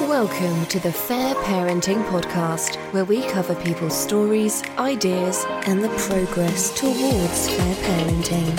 Welcome to the Fair Parenting Podcast, where we cover people's stories, ideas, and the progress towards fair parenting.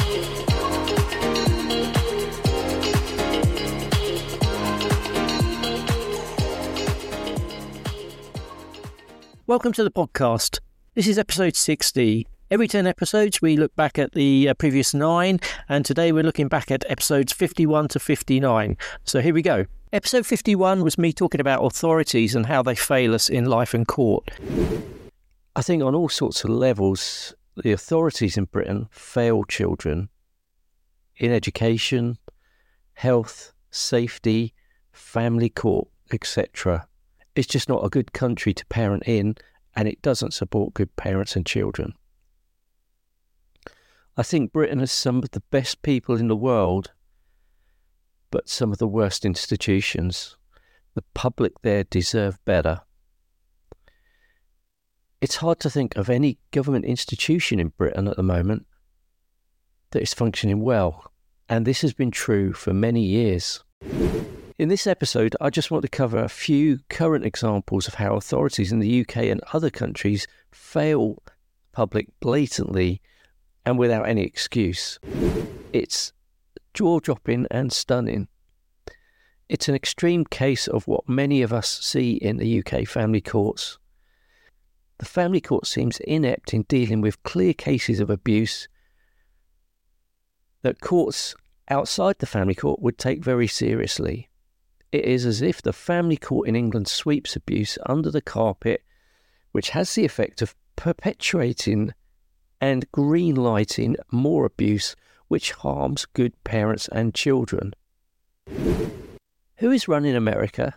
Welcome to the podcast. This is episode 60. Every 10 episodes, we look back at the previous 9, and today we're looking back at episodes 51 to 59. So here we go. Episode 51 was me talking about authorities and how they fail us in life and court. I think on all sorts of levels, the authorities in Britain fail children in education, health, safety, family court, etc. It's just not a good country to parent in, and it doesn't support good parents and children. I think Britain has some of the best people in the world, but some of the worst institutions. The public there deserve better. It's hard to think of any government institution in Britain at the moment that is functioning well, and this has been true for many years. In this episode, I just want to cover a few current examples of how authorities in the UK and other countries fail the public blatantly and without any excuse. It's jaw-dropping and stunning. It's an extreme case of what many of us see in the UK family courts. The family court seems inept in dealing with clear cases of abuse that courts outside the family court would take very seriously. It is as if the family court in England sweeps abuse under the carpet, which has the effect of perpetuating and green-lighting more abuse, which harms good parents and children. Who is running America?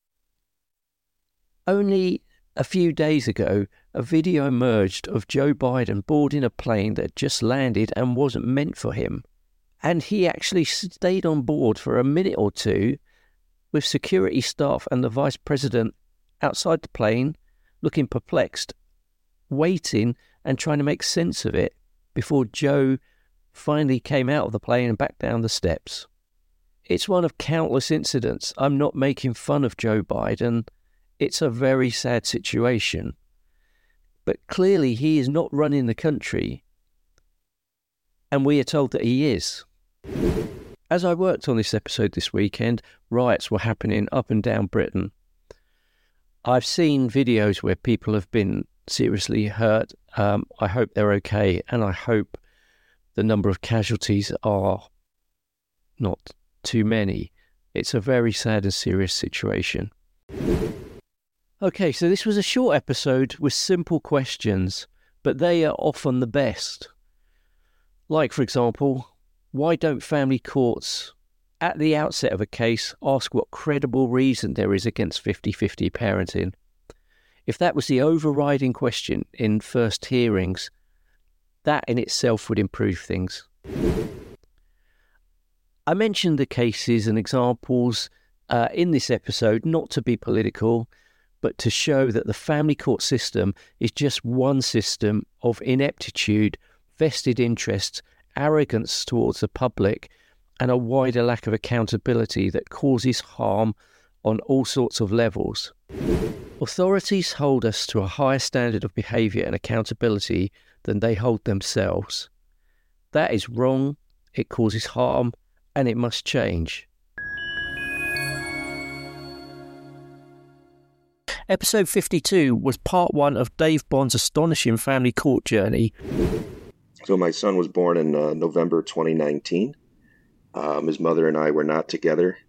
Only a few days ago, a video emerged of Joe Biden boarding a plane that just landed and wasn't meant for him. And he actually stayed on board for a minute or two with security staff and the vice president outside the plane, looking perplexed, waiting and trying to make sense of it before Joe finally came out of the plane and back down the steps. It's one of countless incidents. I'm not making fun of Joe Biden. It's a very sad situation. But clearly he is not running the country, and we are told that he is. As I worked on this episode this weekend, riots were happening up and down Britain. I've seen videos where people have been seriously hurt. I hope they're okay, and I hope the number of casualties are not too many. It's a very sad and serious situation. Okay, so this was a short episode with simple questions, but they are often the best. Like, for example, why don't family courts, at the outset of a case, ask what credible reason there is against 50-50 parenting? If that was the overriding question in first hearings, that in itself would improve things. I mentioned the cases and examples in this episode not to be political, but to show that the family court system is just one system of ineptitude, vested interests, arrogance towards the public, and a wider lack of accountability that causes harm on all sorts of levels. Authorities hold us to a higher standard of behaviour and accountability than they hold themselves. That is wrong, it causes harm, and it must change. Episode 52 was part 1 of Dave Bond's astonishing family court journey. So my son was born in November 2019. His mother and I were not together.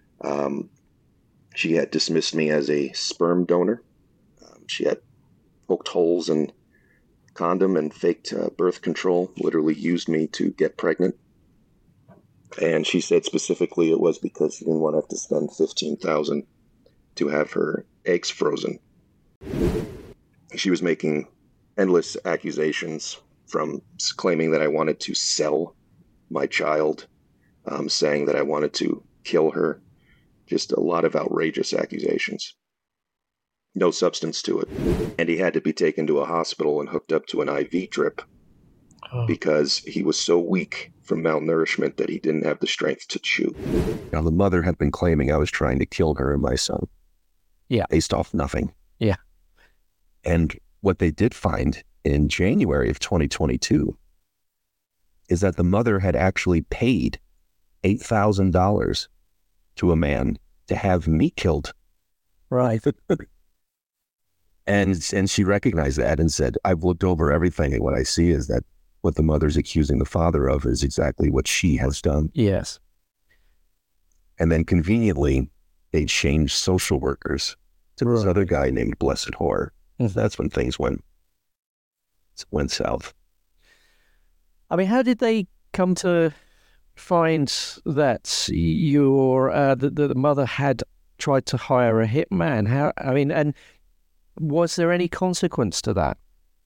She had dismissed me as a sperm donor. She had poked holes in condom and faked birth control, literally used me to get pregnant. And she said specifically it was because she didn't want to have to spend $15,000 to have her eggs frozen. She was making endless accusations, from claiming that I wanted to sell my child, saying that I wanted to kill her. Just a lot of outrageous accusations. No substance to it. And he had to be taken to a hospital and hooked up to an IV drip because he was so weak from malnourishment that he didn't have the strength to chew. Now, the mother had been claiming I was trying to kill her and my son. Yeah. based off nothing. Yeah. And what they did find in January of 2022 is that the mother had actually paid $8,000 to a man to have me killed. Right. And she recognized that and said, I've looked over everything, and what I see is that what the mother's accusing the father of is exactly what she has done. Yes. And then conveniently, they changed social workers to this other guy named Blessed Whore. That's when things went south. I mean, how did they come to find that the mother had tried to hire a hitman? And was there any consequence to that?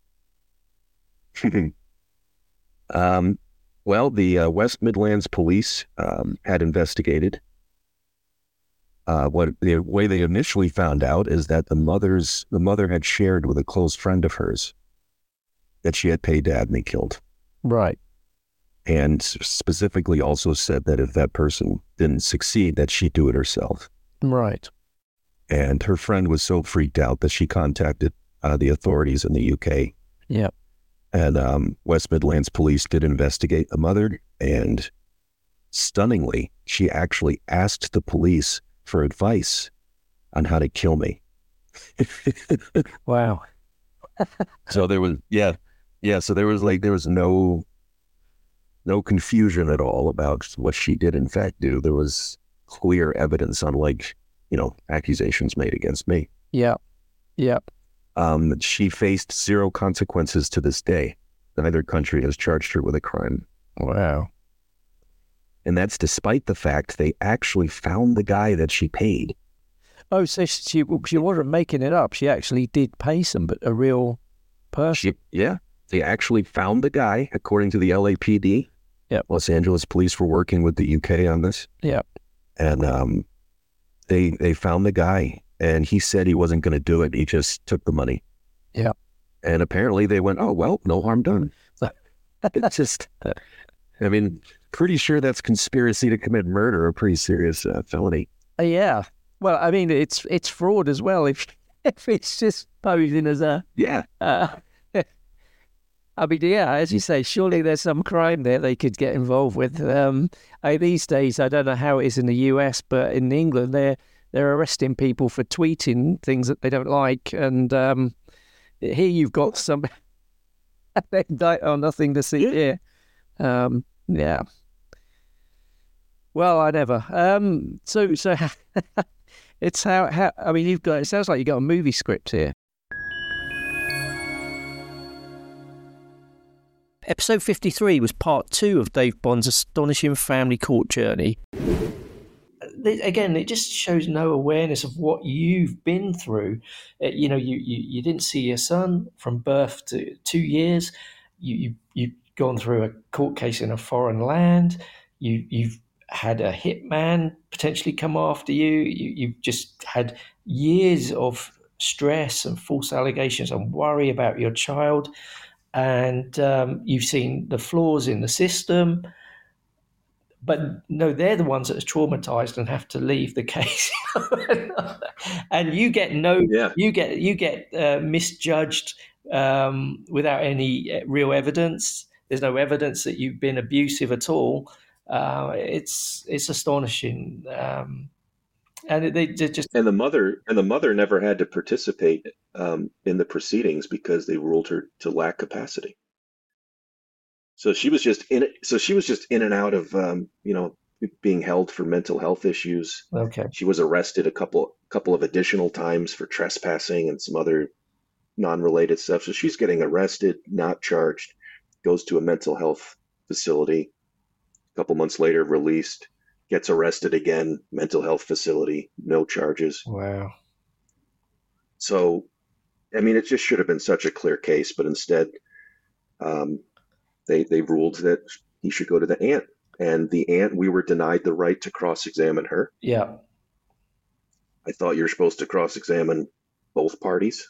Well, the West Midlands police had investigated. What the way they initially found out is that the mother had shared with a close friend of hers that she had paid to have me killed. Right. And specifically also said that if that person didn't succeed, that she'd do it herself. Right. And her friend was so freaked out that she contacted the authorities in the UK. Yeah. And West Midlands police did investigate the mother, and stunningly, she actually asked the police for advice on how to kill me. Wow. So there was, so there was no confusion at all about what she did in fact do. There was clear evidence, unlike, accusations made against me. Yeah. Yeah. She faced zero consequences to this day. Neither country has charged her with a crime. Wow. And that's despite the fact they actually found the guy that she paid. Oh, so she wasn't making it up. She actually did pay a real person. They actually found the guy, according to the LAPD. Yeah. Los Angeles police were working with the UK on this. Yeah. And they found the guy, and he said he wasn't going to do it. He just took the money. Yeah. And apparently they went, oh, well, no harm done. It's just, pretty sure that's conspiracy to commit murder, a pretty serious felony. Yeah. Well, I mean, it's fraud as well. If it's just posing as a... Yeah. As you say, surely there's some crime there they could get involved with. These days, I don't know how it is in the US, but in England, they're arresting people for tweeting things that they don't like. And here you've got some... they indict on nothing to see here. Yeah. Well, I never. So it's how you've got. It sounds like you got a movie script here. Episode 53 was part 2 of Dave Bond's astonishing family court journey. Again, it just shows no awareness of what you've been through. You didn't see your son from birth to 2 years. You've gone through a court case in a foreign land. You've had a hitman potentially come after you. You've just had years of stress and false allegations and worry about your child. And you've seen the flaws in the system. But no, they're the ones that are traumatized and have to leave the case. And you get misjudged without any real evidence. There's no evidence that you've been abusive at all. It's astonishing. And they just and the mother never had to participate in the proceedings because they ruled her to lack capacity. So she was just in it. So she was just in and out of being held for mental health issues. Okay. She was arrested a couple of additional times for trespassing and some other non-related stuff. So she's getting arrested, not charged, goes to a mental health facility. A couple months later, released, gets arrested again, mental health facility, no charges. Wow. So, it just should have been such a clear case, but instead, they ruled that he should go to the aunt. And the aunt, we were denied the right to cross-examine her. Yeah. I thought you're supposed to cross-examine both parties,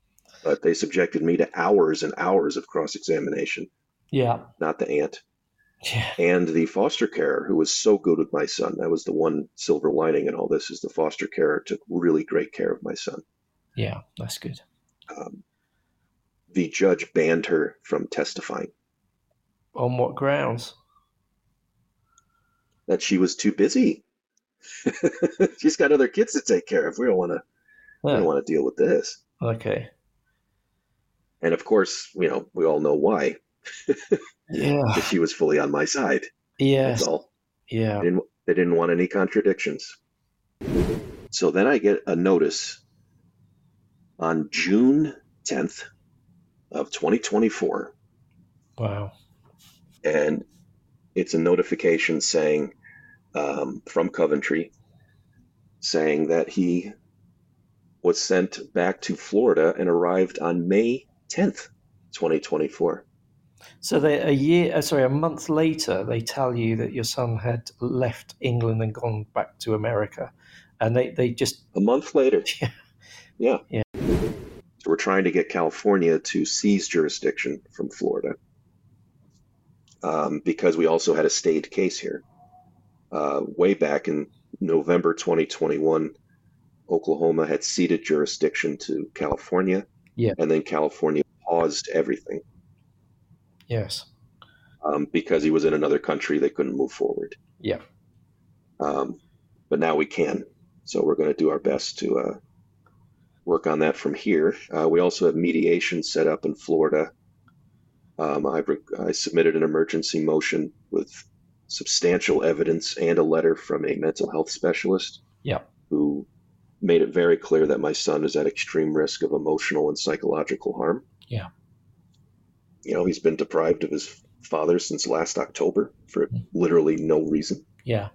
but they subjected me to hours and hours of cross-examination. Yeah. Not the aunt. Yeah. And the foster carer who was so good with my son. That was the one silver lining in all this, is the foster carer took really great care of my son. Yeah, that's good. The judge banned her from testifying. On what grounds? That she was too busy. She's got other kids to take care of. We don't want to deal with this. Okay. And of course, we all know why. Yeah. Because she was fully on my side. Yes. That's all. Yeah. They didn't want any contradictions. So then I get a notice on June 10th of 2024. Wow. And it's a notification saying, from Coventry, saying that he was sent back to Florida and arrived on May 10th, 2024. So a month later, they tell you that your son had left England and gone back to America, and they just a month later. Yeah. So we're trying to get California to seize jurisdiction from Florida, because we also had a stayed case here. Way back in November 2021, Oklahoma had ceded jurisdiction to California, and then California paused everything. Yes. Because he was in another country, they couldn't move forward. Yeah. But now we can. So we're going to do our best to work on that from here. We also have mediation set up in Florida. I submitted an emergency motion with substantial evidence and a letter from a mental health specialist who made it very clear that my son is at extreme risk of emotional and psychological harm. Yeah. He's been deprived of his father since last October for literally no reason. Yeah.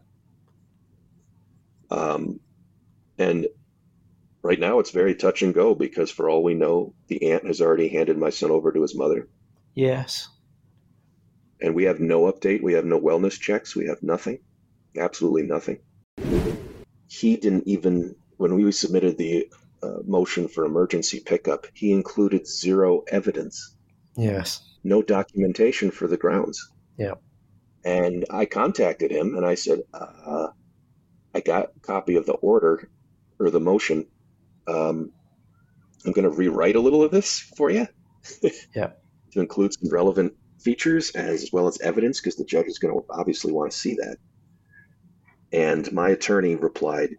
And right now it's very touch and go, because for all we know, the aunt has already handed my son over to his mother. Yes. And we have no update. We have no wellness checks. We have nothing. Absolutely nothing. He didn't even, when we submitted the motion for emergency pickup, he included zero evidence. Yes. No documentation for the grounds. Yeah. And I contacted him and I said, I got a copy of the order or the motion. I'm going to rewrite a little of this for you. Yeah. To include some relevant features as well as evidence, because the judge is going to obviously want to see that. And my attorney replied,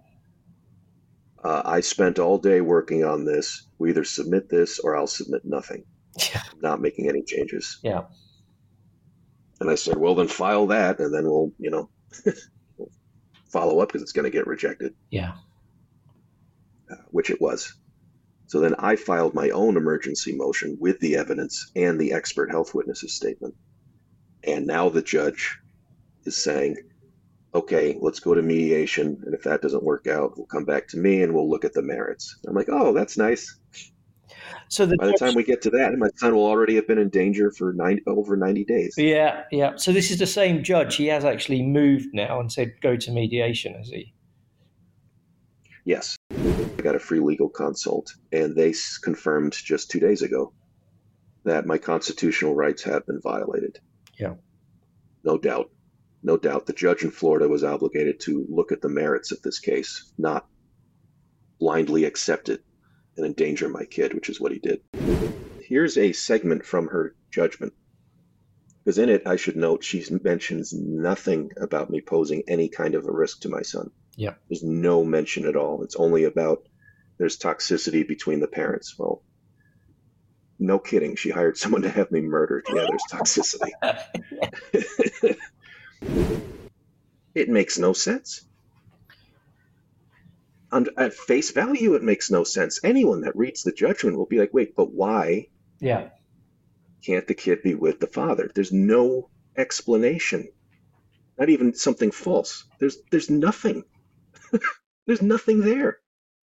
I spent all day working on this. We either submit this or I'll submit nothing. Yeah. I'm not making any changes. Yeah. And I said, well, then file that, and then we'll we'll follow up, because it's going to get rejected. Yeah. Which it was. So then I filed my own emergency motion with the evidence and the expert health witnesses statement. And now the judge is saying, okay, let's go to mediation. And if that doesn't work out, we'll come back to me and we'll look at the merits. I'm like, oh, that's nice. So by the time we get to that, my son will already have been in danger for over 90 days. Yeah, yeah. So this is the same judge. He has actually moved now and said go to mediation, has he? Yes. I got a free legal consult, and they confirmed just 2 days ago that my constitutional rights have been violated. Yeah. No doubt. No doubt. The judge in Florida was obligated to look at the merits of this case, not blindly accept it and endanger my kid, which is what he did. Here's a segment from her judgment, because in it, I should note, she mentions nothing about me posing any kind of a risk to my son. Yeah. There's no mention at all. It's only about there's toxicity between the parents. Well, no kidding. She hired someone to have me murdered. Yeah, there's toxicity. It makes no sense. At face value, it makes no sense. Anyone that reads the judgment will be like, wait, but why can't the kid be with the father? There's no explanation. Not even something false. There's nothing. There's nothing there.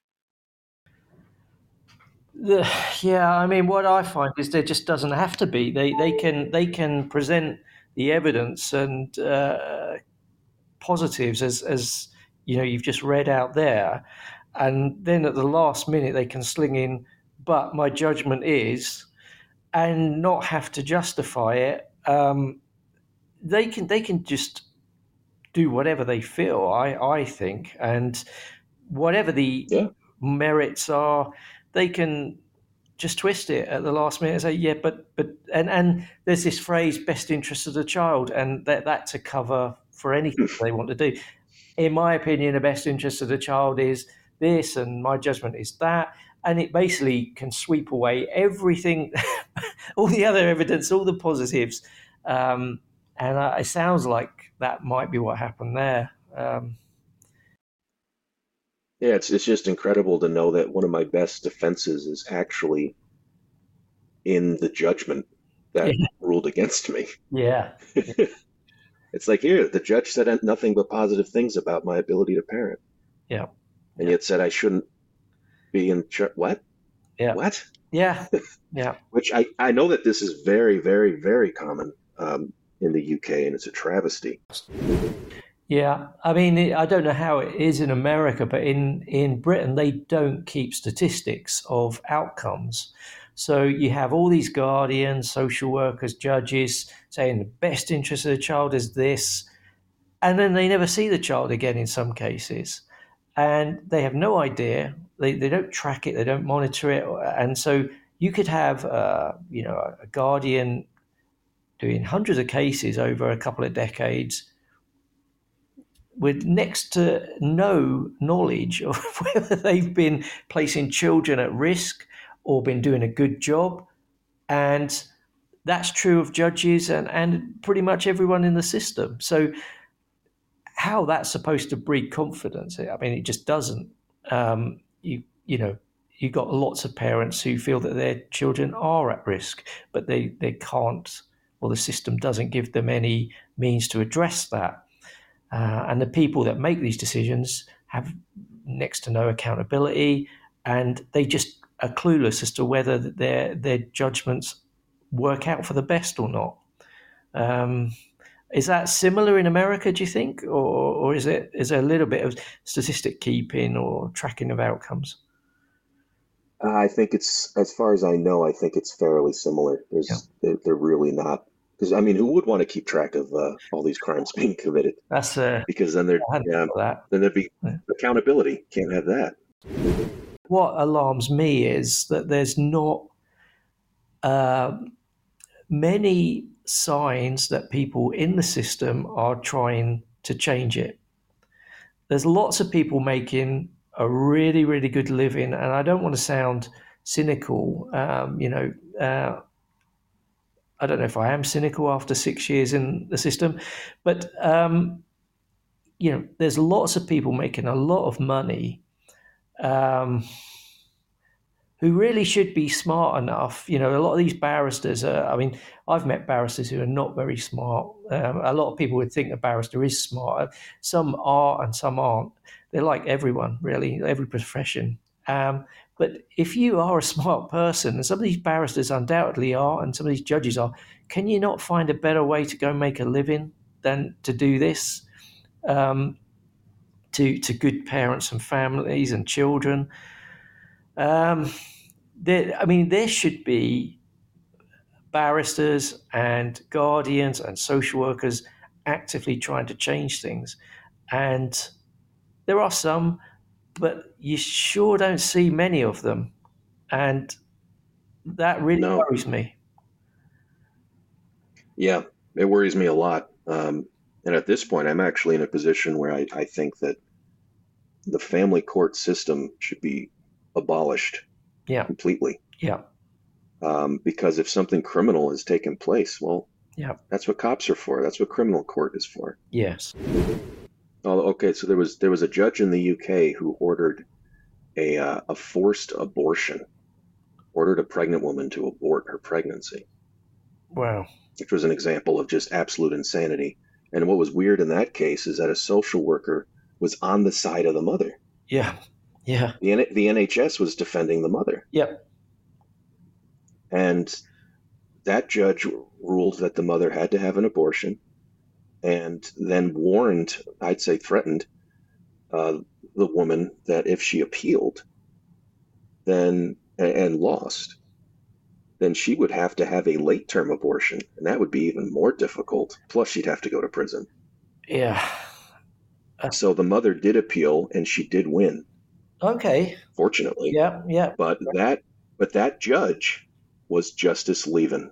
I mean, what I find is there just doesn't have to be. They can present the evidence and positives as you've just read out there, and then at the last minute they can sling in, but my judgment is, and not have to justify it. they can just do whatever they feel. I think, and whatever the Yeah. merits are, they can just twist it at the last minute and say, yeah, but and there's this phrase, best interest of the child, and that's a cover for anything they want to do. In my opinion, the best interest of the child is this, and my judgment is that. And it basically can sweep away everything, all the other evidence, all the positives. It sounds like that might be what happened there. Yeah, it's just incredible to know that one of my best defenses is actually in the judgment that Yeah. ruled against me. Yeah. It's like, here, the judge said nothing but positive things about my ability to parent, Yeah. and yet said I shouldn't be in what? Yeah. What? Yeah. Yeah. Which I know that this is very, very, very common in the UK, and it's a travesty. Yeah, I mean, I don't know how it is in America, but in Britain, they don't keep statistics of outcomes. So you have all these guardians, social workers, judges saying the best interest of the child is this, and then they never see the child again in some cases. And they have no idea. They don't track it, they don't monitor it. And so you could have, a guardian doing hundreds of cases over a couple of decades with next to no knowledge of whether they've been placing children at risk or been doing a good job. And that's true of judges and pretty much everyone in the system. So how that's supposed to breed confidence? I mean, it just doesn't. You've got lots of parents who feel that their children are at risk, but they can't, or the system doesn't give them any means to address that. And the people that make these decisions have next to no accountability, and they just are clueless as to whether their judgments work out for the best or not. Is that similar in America, do you think? Or is there a little bit of statistic keeping or tracking of outcomes? I think it's, as far as I know, I think it's fairly similar. They're really not, because I mean, who would want to keep track of all these crimes being committed? That's Because then there'd be accountability. Can't have that. What alarms me is that there's not many signs that people in the system are trying to change it. There's lots of people making a really, really good living, and I don't want to sound cynical. I don't know if I am cynical after 6 years in the system, but there's lots of people making a lot of money who really should be smart enough. A lot of these barristers I've met barristers who are not very smart. A lot of people would think a barrister is smart. Some are and some aren't. They're like everyone, really, every profession. But if you are a smart person, and some of these barristers undoubtedly are, and some of these judges are, can you not find a better way to go make a living than to do this to good parents and families and children? There should be barristers and guardians and social workers actively trying to change things. And there are some, but you sure don't see many of them. And that really worries me. Yeah, it worries me a lot. And at this point, I'm actually in a position where I think that the family court system should be abolished completely. Yeah. Because if something criminal has taken place, well, that's what cops are for. That's what criminal court is for. Yes. Oh, okay. So there was a judge in the UK who ordered a forced abortion, ordered a pregnant woman to abort her pregnancy. Wow. Which was an example of just absolute insanity. And what was weird in that case is that a social worker was on the side of the mother. Yeah. Yeah. The NHS was defending the mother. Yep. And that judge ruled that the mother had to have an abortion, and then warned, I'd say threatened, the woman that if she appealed and lost, then she would have to have a late-term abortion, and that would be even more difficult. Plus, she'd have to go to prison. Yeah. So the mother did appeal, and she did win. Okay. Fortunately. Yeah, yeah. But that judge was Justice Levin,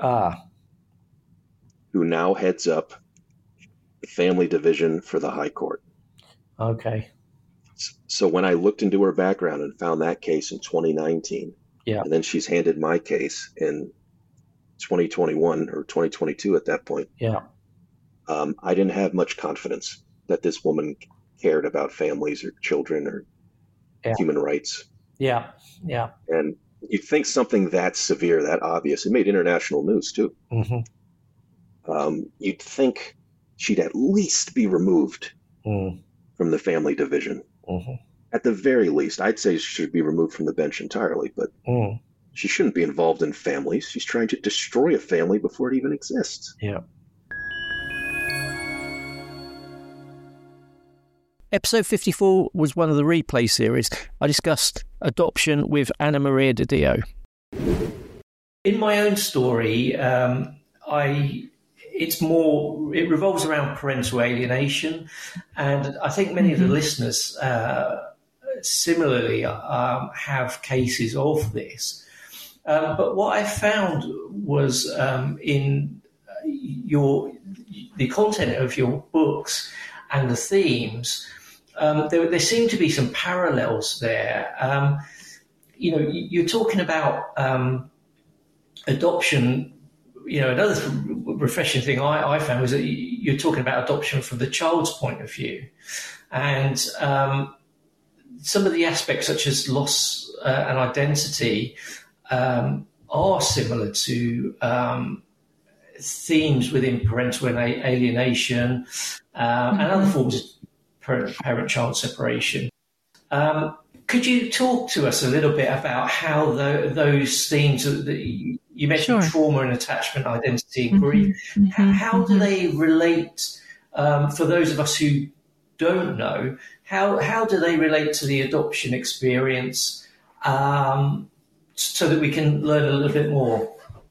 who now heads up the family division for the High Court. Okay. So when I looked into her background and found that case in 2019, and then she's handed my case in 2021 or 2022 at that point, I didn't have much confidence that this woman cared about families or children or human rights. Yeah, yeah. And you'd think something that severe, that obvious, it made international news too. Mm-hmm. You'd think she'd at least be removed from the family division. Mm-hmm. At the very least, I'd say she should be removed from the bench entirely, but she shouldn't be involved in families. She's trying to destroy a family before it even exists. Yeah. Episode 54 was one of the replay series. I discussed adoption with Anna Maria Didio. In my own story, it revolves around parental alienation, and I think many of the listeners similarly have cases of this. But what I found was in the content of your books and the themes, there seem to be some parallels there. You're talking about adoption. Another refreshing thing I found was that you're talking about adoption from the child's point of view. And some of the aspects such as loss and identity are similar to themes within parental alienation and other forms of parent-child separation. Could you talk to us a little bit about how those themes that you mentioned, trauma and attachment, identity and grief, how do they relate, for those of us who don't know, how do they relate to the adoption experience, so that we can learn a little bit more?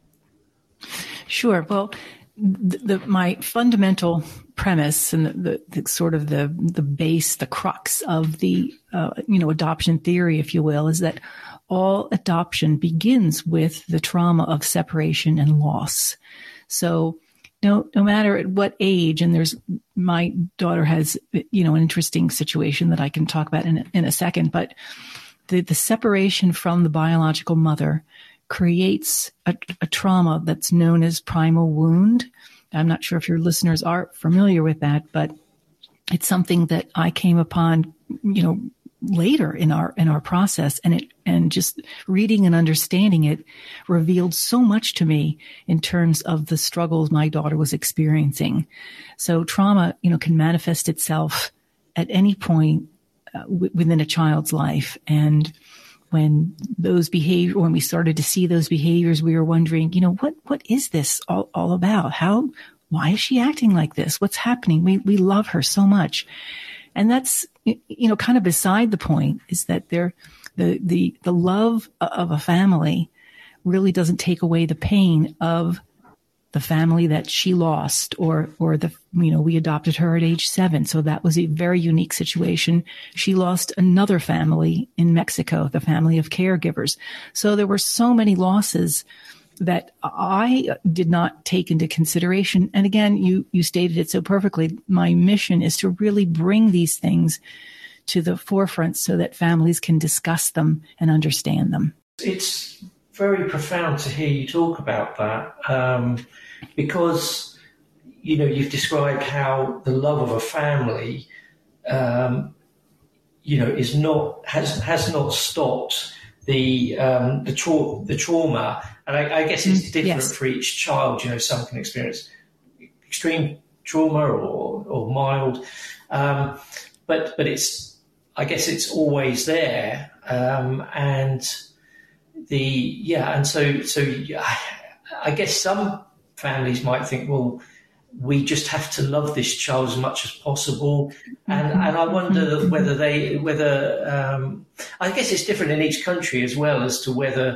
Sure. Well, my fundamental premise and the sort of the base, the crux of the adoption theory, if you will, is that all adoption begins with the trauma of separation and loss. So no matter at what age, and my daughter has an interesting situation that I can talk about in a second, but the separation from the biological mother creates a trauma that's known as primal wound. I'm not sure if your listeners are familiar with that, but it's something that I came upon, later in our process, and just reading and understanding it revealed so much to me in terms of the struggles my daughter was experiencing. So trauma, can manifest itself at any point within a child's life, and when we started to see those behaviors, we were wondering, what is this all about? Why is she acting like this? What's happening? We love her so much. And that's, kind of beside the point, is that the love of a family really doesn't take away the pain of the family that she lost, or we adopted her at age 7. So that was a very unique situation. She lost another family in Mexico, the family of caregivers. So there were so many losses that I did not take into consideration. And again, you stated it so perfectly. My mission is to really bring these things to the forefront so that families can discuss them and understand them. It's very profound to hear you talk about that, because you've described how the love of a family has not stopped the trauma, and I guess it's different for each child. Some can experience extreme trauma or mild, but I guess it's always there, and I guess some families might think, well, we just have to love this child as much as possible, and I wonder whether I guess it's different in each country as well as to whether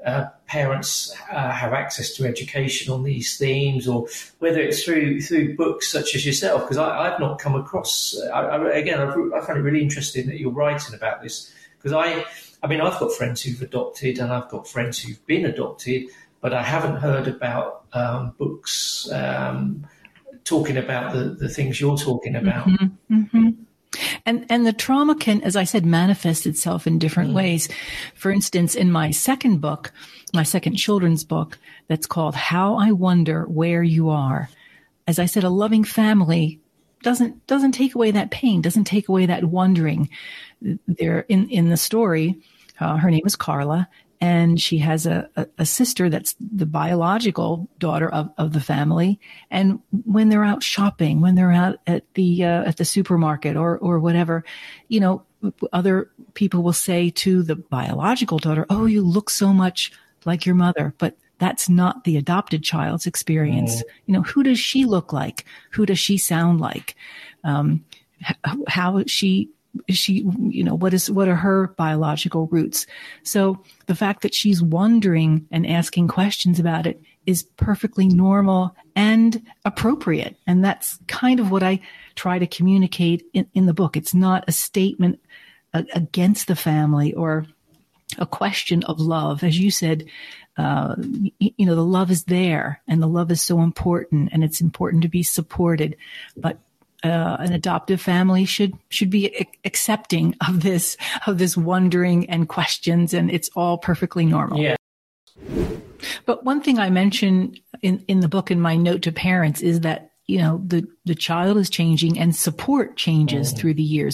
parents have access to education on these themes, or whether it's through books such as yourself, because I've not come across. I find it really interesting that you're writing about this, because I mean, I've got friends who've adopted, and I've got friends who've been adopted, but I haven't heard about books talking about the things you're talking about. Mm-hmm, mm-hmm. And the trauma can, as I said, manifest itself in different ways. For instance, in my second children's book, that's called How I Wonder Where You Are. As I said, a loving family doesn't take away that pain, doesn't take away that wondering. There in the story, her name is Carla, and she has a sister that's the biological daughter of the family. And when they're out shopping, when they're out at the supermarket or whatever, you know, other people will say to the biological daughter, "Oh, you look so much like your mother." But that's not the adopted child's experience. You know, who does she look like? Who does she sound like? How is she, you know, what are her biological roots? So the fact that she's wondering and asking questions about it is perfectly normal and appropriate. And that's kind of what I try to communicate in the book. It's not a statement against the family or a question of love. As you said, you know, the love is there and the love is so important, and it's important to be supported. But an adoptive family should be accepting of this wondering and questions, and it's all perfectly normal. Yeah. But one thing I mention in the book, in my note to parents, is that, you know, the child is changing and support changes through the years.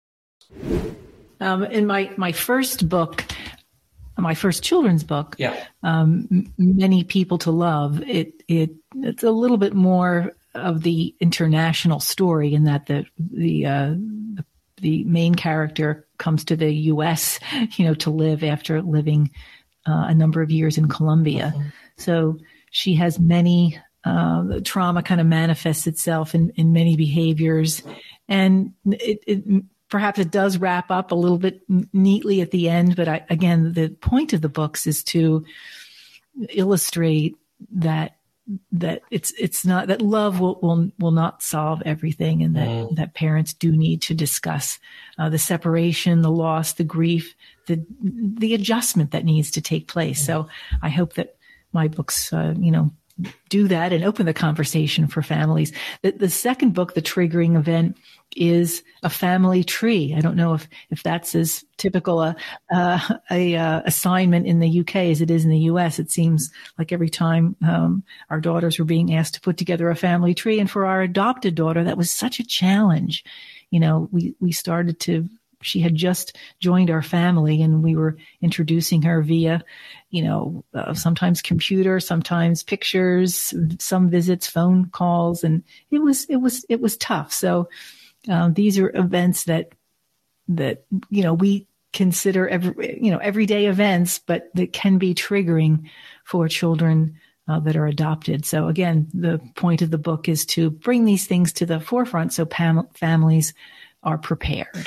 In my first book, my first children's book, Many People to Love, it's a little bit more of the international story, in that the main character comes to the U.S., you know, to live after living a number of years in Colombia. So she has many trauma kind of manifests itself in many behaviors, and perhaps it does wrap up a little bit neatly at the end. But again, the point of the books is to illustrate that it's not that love will not solve everything, and that parents do need to discuss the separation, the loss, the grief, the adjustment that needs to take place. So I hope that my books, you know, do that and open the conversation for families. The second book, The Triggering Event, is a family tree. I don't know if that's as typical a assignment in the UK as it is in the US. It seems like every time our daughters were being asked to put together a family tree, and for our adopted daughter, that was such a challenge. You know, she had just joined our family, and we were introducing her via, you know, sometimes computer, sometimes pictures, some visits, phone calls, and it was tough. So these are events that you know, we consider everyday events, but that can be triggering for children that are adopted. So again, the point of the book is to bring these things to the forefront so families are prepared.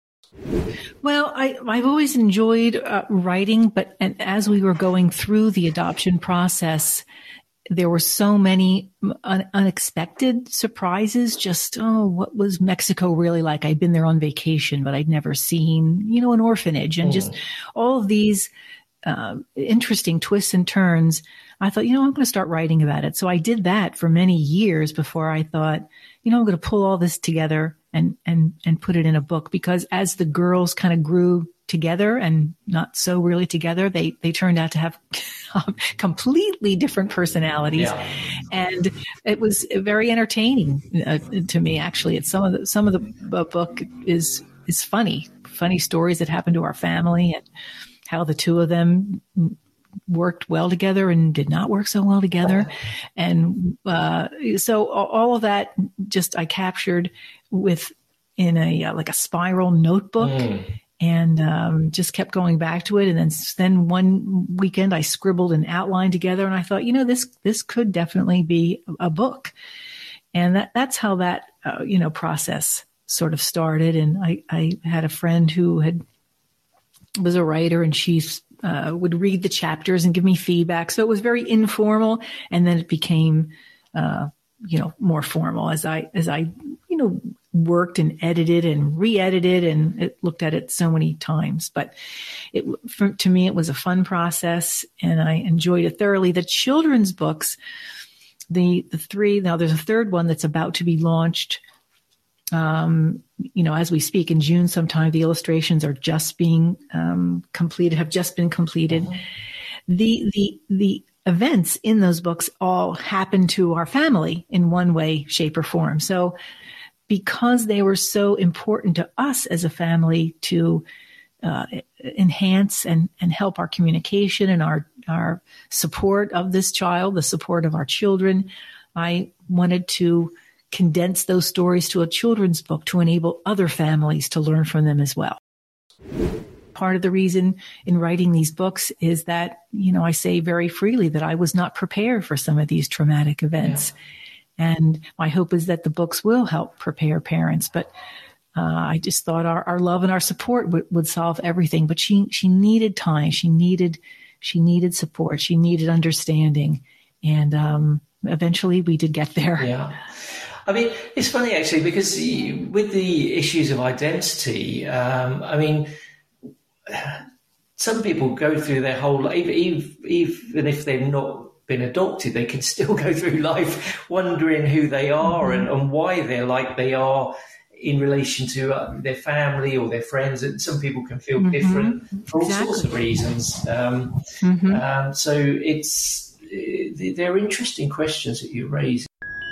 Well, I've always enjoyed writing, and as we were going through the adoption process, there were so many unexpected surprises. Just, what was Mexico really like? I'd been there on vacation, but I'd never seen, you know, an orphanage, and just all of these interesting twists and turns. I thought, you know, I'm going to start writing about it. So I did that for many years before I thought, you know, I'm going to pull all this together and put it in a book, because as the girls kind of grew together and not so really together, they turned out to have completely different personalities. Yeah. And it was very entertaining to me, actually. It's some of the book is funny stories that happened to our family, and how the two of them worked well together and did not work so well together. And so all of that just I captured in a spiral notebook, and just kept going back to it. And then one weekend I scribbled an outline together, and I thought, you know, this could definitely be a book. And that's how that process sort of started. And I had a friend who was a writer, and she's would read the chapters and give me feedback. So it was very informal. And then it became, more formal as I worked and edited and re-edited and looked at it so many times. But to me, it was a fun process and I enjoyed it thoroughly. The children's books, the three, now there's a third one that's about to be launched. As we speak in June sometime, the illustrations are just being completed, have just been completed. The events in those books all happen to our family in one way, shape, or form. So because they were so important to us as a family to enhance and help our communication and our support of this child, the support of our children, I wanted to condense those stories to a children's book to enable other families to learn from them as well. Part of the reason in writing these books is that, I say very freely that I was not prepared for some of these traumatic events. Yeah. And my hope is that the books will help prepare parents. But I just thought our love and our support would solve everything. But she needed time. She needed support. She needed understanding. And eventually we did get there. Yeah. I mean, it's funny actually, because with the issues of identity, some people go through their whole life, even if they've not been adopted, they can still go through life wondering who they are and why they're like they are in relation to their family or their friends. And some people can feel different for all sorts of reasons. So they're interesting questions that you raise.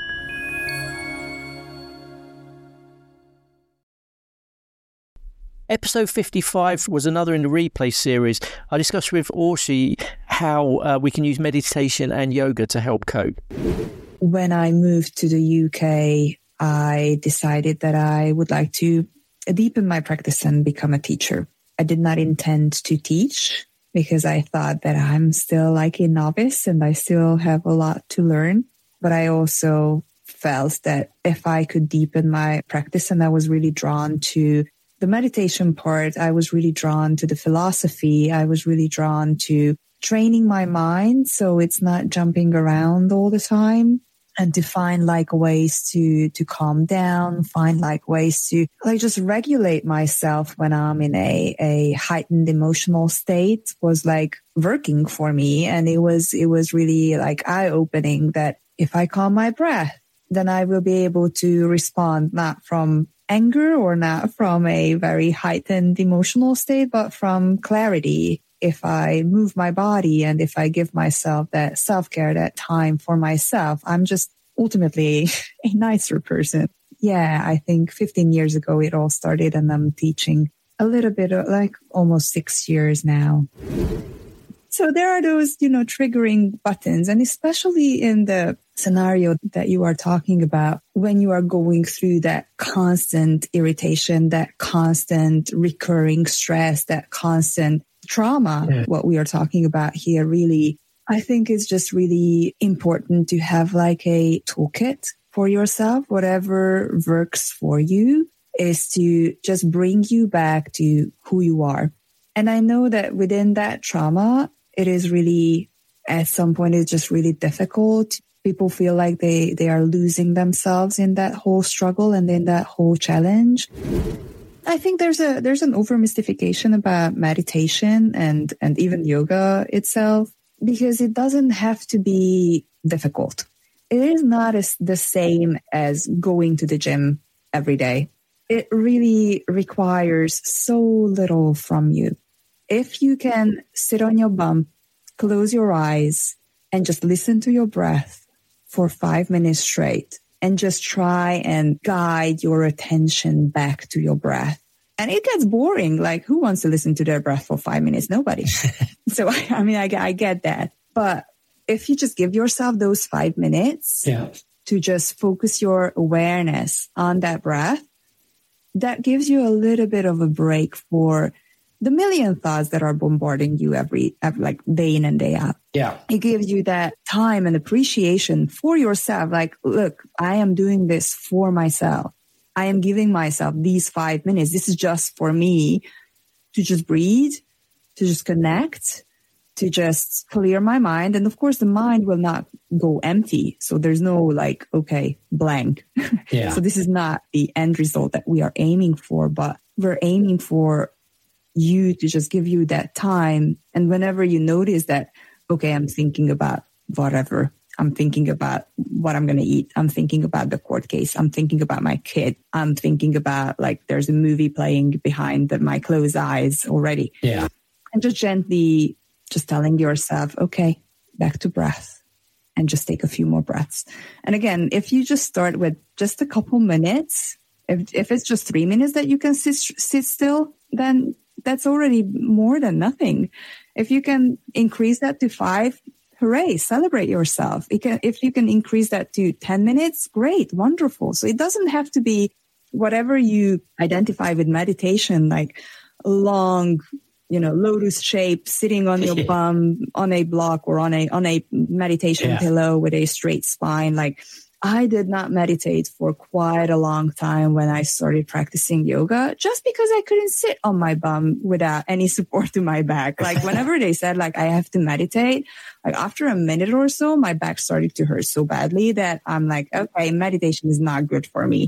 Episode 55 was another in the replay series. I discussed with Orshi how we can use meditation and yoga to help cope. When I moved to the UK, I decided that I would like to deepen my practice and become a teacher. I did not intend to teach because I thought that I'm still like a novice and I still have a lot to learn. But I also felt that if I could deepen my practice, and I was really drawn to the meditation part, I was really drawn to the philosophy. I was really drawn to training my mind so it's not jumping around all the time, and to find like ways to calm down, find like ways to like just regulate myself when I'm in a heightened emotional state was like working for me. And it was really like eye-opening that if I calm my breath, then I will be able to respond not from anger or not from a very heightened emotional state, but from clarity. If I move my body and if I give myself that self-care, that time for myself, I'm just ultimately a nicer person. Yeah, I think 15 years ago it all started, and I'm teaching a little bit of like almost 6 years now. So there are those, triggering buttons, and especially in the scenario that you are talking about, when you are going through that constant irritation, that constant recurring stress, that constant trauma, what we are talking about here really, I think it's just really important to have like a toolkit for yourself. Whatever works for you is to just bring you back to who you are. And I know that within that trauma, it is really, at some point, it's just really difficult. People feel like they are losing themselves in that whole struggle and in that whole challenge. I think there's an overmystification about meditation and even yoga itself, because it doesn't have to be difficult. It is not the same as going to the gym every day. It really requires so little from you. If you can sit on your bum, close your eyes, and just listen to your breath for 5 minutes straight, and just try and guide your attention back to your breath. And it gets boring. Like, who wants to listen to their breath for 5 minutes? Nobody. So, I get that. But if you just give yourself those 5 minutes to just focus your awareness on that breath, that gives you a little bit of a break for the million thoughts that are bombarding you every like day in and day out. Yeah. It gives you that time and appreciation for yourself. Like, look, I am doing this for myself. I am giving myself these 5 minutes. This is just for me to just breathe, to just connect, to just clear my mind. And of course, the mind will not go empty. So there's no like, okay, blank. Yeah. So this is not the end result that we are aiming for, but we're aiming for you to just give you that time. And whenever you notice that, okay, I'm thinking about whatever, I'm thinking about what I'm going to eat, I'm thinking about the court case, I'm thinking about my kid, I'm thinking about like there's a movie playing behind my closed eyes already. Yeah. And just gently just telling yourself, okay, back to breath, and just take a few more breaths. And again, if you just start with just a couple minutes, if it's just 3 minutes that you can sit still, then that's already more than nothing. If you can increase that to 5, hooray, celebrate yourself. If you can increase that to 10 minutes, great, wonderful. So it doesn't have to be whatever you identify with meditation, like a long, lotus shape, sitting on your bum on a block or on a meditation pillow with a straight spine. Like, I did not meditate for quite a long time when I started practicing yoga, just because I couldn't sit on my bum without any support to my back. Like, whenever they said like I have to meditate, like after a minute or so, my back started to hurt so badly that I'm like, okay, meditation is not good for me.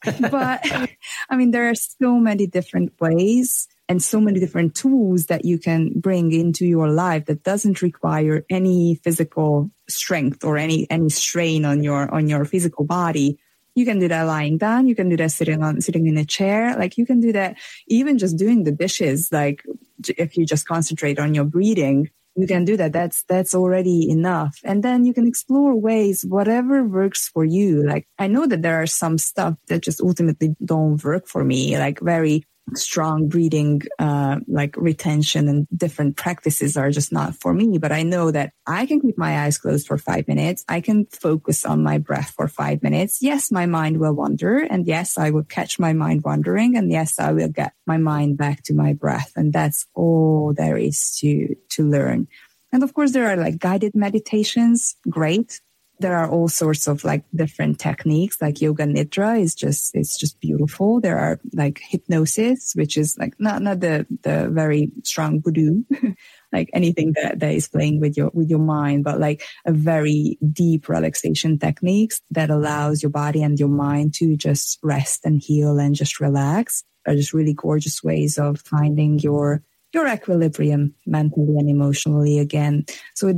But I mean, there are so many different ways and so many different tools that you can bring into your life that doesn't require any physical strength or any strain on your physical body. You can do that lying down. You can do that sitting in a chair. Like, you can do that even just doing the dishes. Like, if you just concentrate on your breathing, you can do that. That's already enough. And then you can explore ways, whatever works for you. Like, I know that there are some stuff that just ultimately don't work for me, like very strong breathing, like retention and different practices are just not for me. But I know that I can keep my eyes closed for 5 minutes. I can focus on my breath for 5 minutes. Yes, my mind will wander. And yes, I will catch my mind wandering. And yes, I will get my mind back to my breath. And that's all there is to learn. And of course, there are like guided meditations. Great. There are all sorts of like different techniques, like yoga nidra it's just beautiful. There are like hypnosis, which is like not the very strong voodoo, like anything that is playing with your mind, but like a very deep relaxation techniques that allows your body and your mind to just rest and heal and just relax. Are just really gorgeous ways of finding your equilibrium mentally and emotionally again. So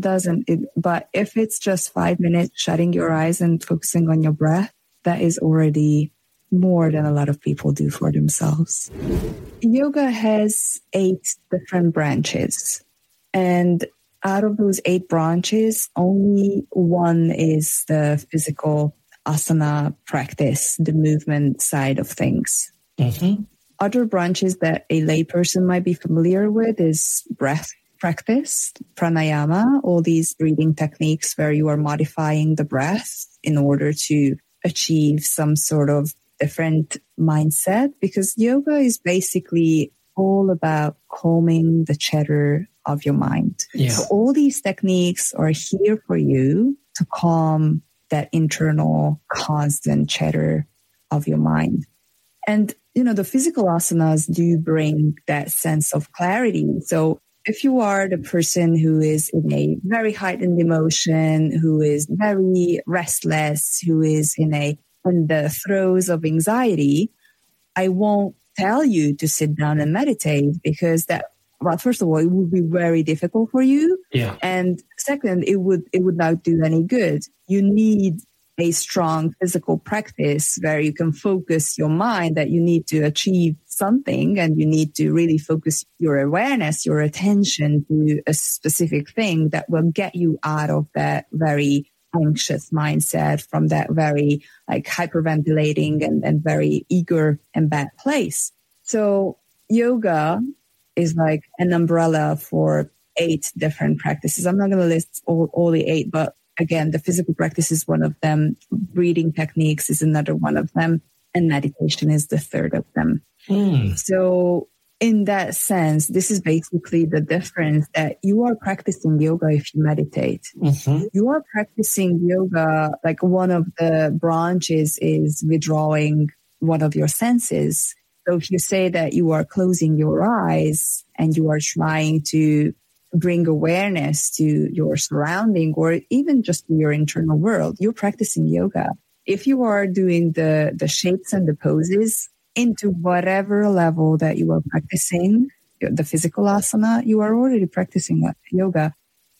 but if it's just 5 minutes, shutting your eyes and focusing on your breath, that is already more than a lot of people do for themselves. Yoga has 8 different branches. And out of those 8 branches, only one is the physical asana practice, the movement side of things. Mm-hmm. Other branches that a layperson might be familiar with is breath practice, pranayama, all these breathing techniques where you are modifying the breath in order to achieve some sort of different mindset, because yoga is basically all about calming the chatter of your mind. Yeah. So all these techniques are here for you to calm that internal constant chatter of your mind. And the physical asanas do bring that sense of clarity. So if you are the person who is in a very heightened emotion, who is very restless, who is in the throes of anxiety, I won't tell you to sit down and meditate, because first of all, it would be very difficult for you. Yeah. And second, it would not do any good. You need a strong physical practice where you can focus your mind that you need to achieve something, and you need to really focus your awareness, your attention to a specific thing that will get you out of that very anxious mindset, from that very like hyperventilating and very eager and bad place. So yoga is like an umbrella for 8 different practices. I'm not going to list all the 8, but again, the physical practice is one of them. Breathing techniques is another one of them. And meditation is the third of them. So in that sense, this is basically the difference, that you are practicing yoga if you meditate. Mm-hmm. You are practicing yoga, like one of the branches is withdrawing one of your senses. So if you say that you are closing your eyes and you are trying to bring awareness to your surrounding or even just to your internal world, you're practicing yoga. If you are doing the shapes and the poses into whatever level that you are practicing, the physical asana, you are already practicing yoga.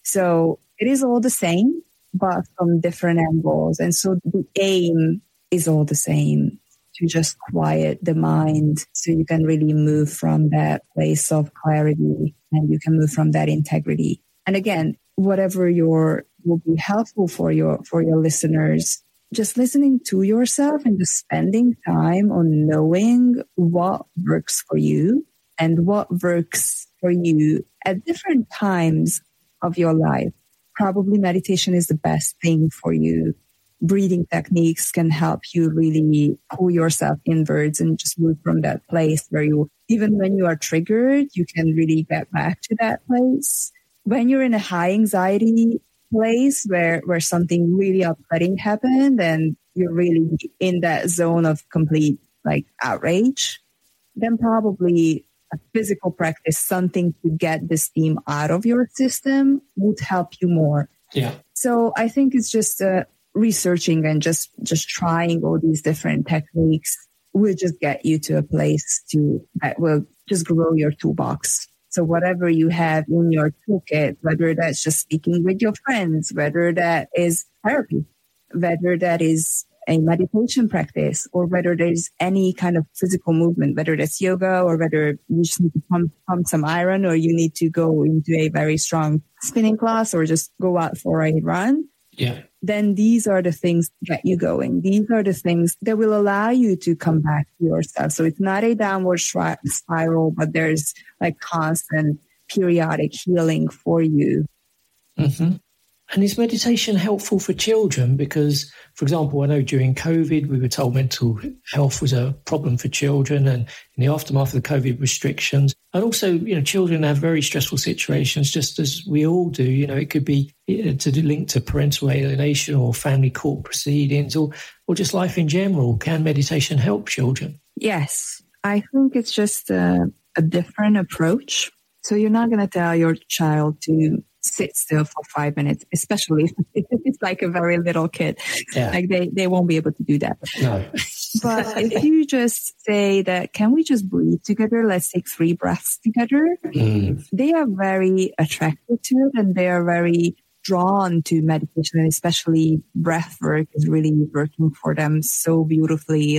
So it is all the same, but from different angles. And so the aim is all the same, to just quiet the mind so you can really move from that place of clarity and you can move from that integrity. And again, whatever will be helpful for your listeners, just listening to yourself and just spending time on knowing what works for you and what works for you at different times of your life. Probably meditation is the best thing for you. Breathing techniques can help you really pull yourself inwards and just move from that place where even when you are triggered, you can really get back to that place. When you're in a high anxiety place where something really upsetting happened and you're really in that zone of complete outrage, then probably a physical practice, something to get the steam out of your system, would help you more. Yeah. So I think it's just researching and just trying all these different techniques will just get you to a place that will just grow your toolbox. So whatever you have in your toolkit, whether that's just speaking with your friends, whether that is therapy, whether that is a meditation practice, or whether there's any kind of physical movement, whether that's yoga or whether you just need to pump some iron or you need to go into a very strong spinning class or just go out for a run. Yeah. Then these are the things that get you going. These are the things that will allow you to come back to yourself. So it's not a downward spiral, but there's constant periodic healing for you. Mm-hmm. And is meditation helpful for children? Because, for example, I know during COVID, we were told mental health was a problem for children, and in the aftermath of the COVID restrictions. And also, children have very stressful situations, just as we all do. It could be linked to parental alienation or family court proceedings or just life in general. Can meditation help children? Yes, I think it's just a different approach. So you're not going to tell your child to sit still for 5 minutes, especially if it's a very little kid. Yeah. They won't be able to do that. No. But if you just say that, can we just breathe together? Let's take 3 breaths together. They are very attracted to it and they are very drawn to meditation, and especially breath work is really working for them so beautifully.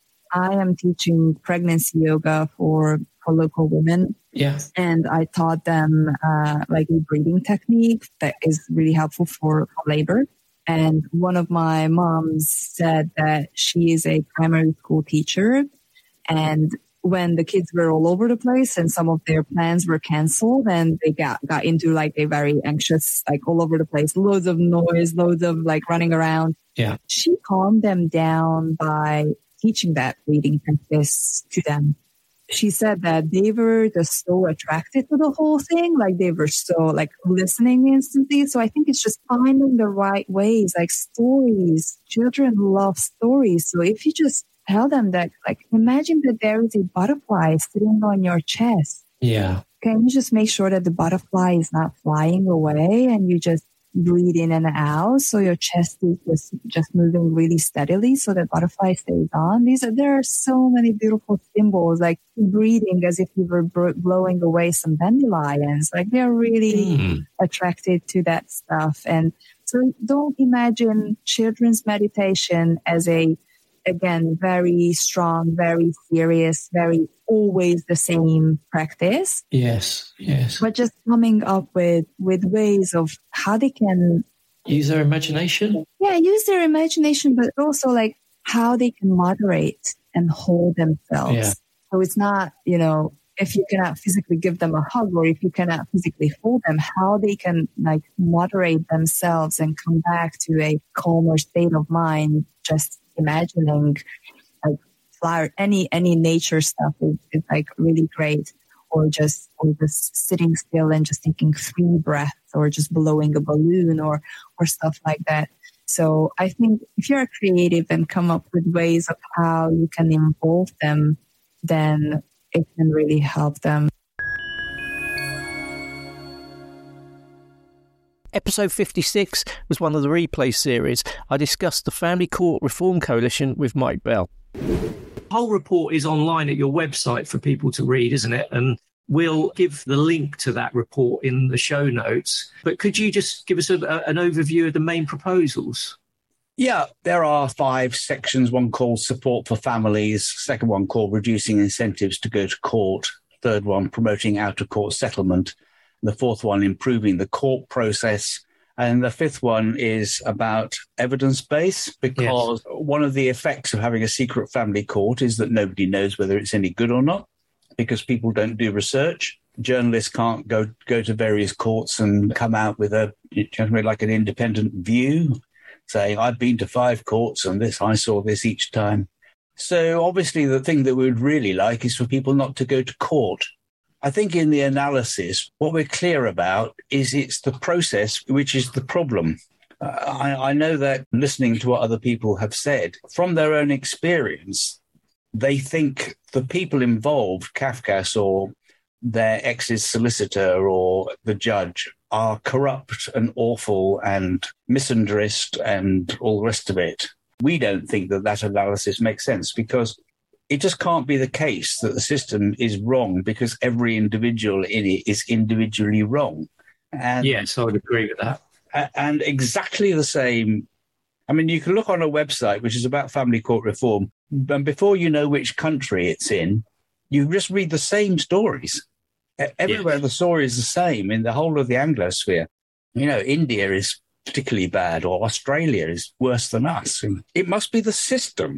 I am teaching pregnancy yoga for local women. Yeah. And I taught them a breathing technique that is really helpful for labor. And one of my moms said that she is a primary school teacher. And when the kids were all over the place and some of their plans were canceled and they got into a very anxious, all over the place, loads of noise, loads of running around. Yeah. She calmed them down by teaching that breathing practice to them. She said that they were just so attracted to the whole thing. They were so listening instantly. So I think it's just finding the right ways, stories. Children love stories. So if you just tell them that, imagine that there is a butterfly sitting on your chest. Yeah. Can you just make sure that the butterfly is not flying away and you just breathe in and out so your chest is just moving really steadily so that butterfly stays on. There are so many beautiful symbols, breathing as if you were blowing away some dandelions. They're really attracted to that stuff. And so don't imagine children's meditation as again, very strong, very serious, very always the same practice. Yes, yes. But just coming up with ways of how they can use their imagination. Yeah, use their imagination, but also how they can moderate and hold themselves. Yeah. So it's not, if you cannot physically give them a hug or if you cannot physically hold them, how they can moderate themselves and come back to a calmer state of mind, just imagining flower, any nature stuff is really great, or just sitting still and just taking 3 breaths, or just blowing a balloon or stuff like that. So I think if you're creative and come up with ways of how you can involve them then it can really help them. Episode 56 was one of the replay series. I discussed the Family Court Reform Coalition with Mike Bell. The whole report is online at your website for people to read, isn't it? And we'll give the link to that report in the show notes. But could you just give us an overview of the main proposals? Yeah, there are 5 sections. One called Support for Families, second one called Reducing Incentives to Go to Court, third one Promoting Out-of-Court Settlement, the fourth one Improving the Court Process, and the fifth one is about evidence base, because one of the effects of having a secret family court is that nobody knows whether it's any good or not, because people don't do research. Journalists can't go to various courts and come out with like an independent view, saying, I've been to 5 courts and I saw this each time. So obviously the thing that we would really like is for people not to go to court. I think in the analysis, what we're clear about is it's the process which is the problem. I know that listening to what other people have said, from their own experience, they think the people involved, Cafcass or their ex's solicitor or the judge, are corrupt and awful and misandrist and all the rest of it. We don't think that analysis makes sense, because it just can't be the case that the system is wrong because every individual in it is individually wrong. And, yes, I would agree with that. And exactly the same. I mean, you can look on a website which is about family court reform, and before you know which country it's in, you just read the same stories. Everywhere the story is the same in the whole of the Anglosphere. You know, India is particularly bad, or Australia is worse than us. It must be the system.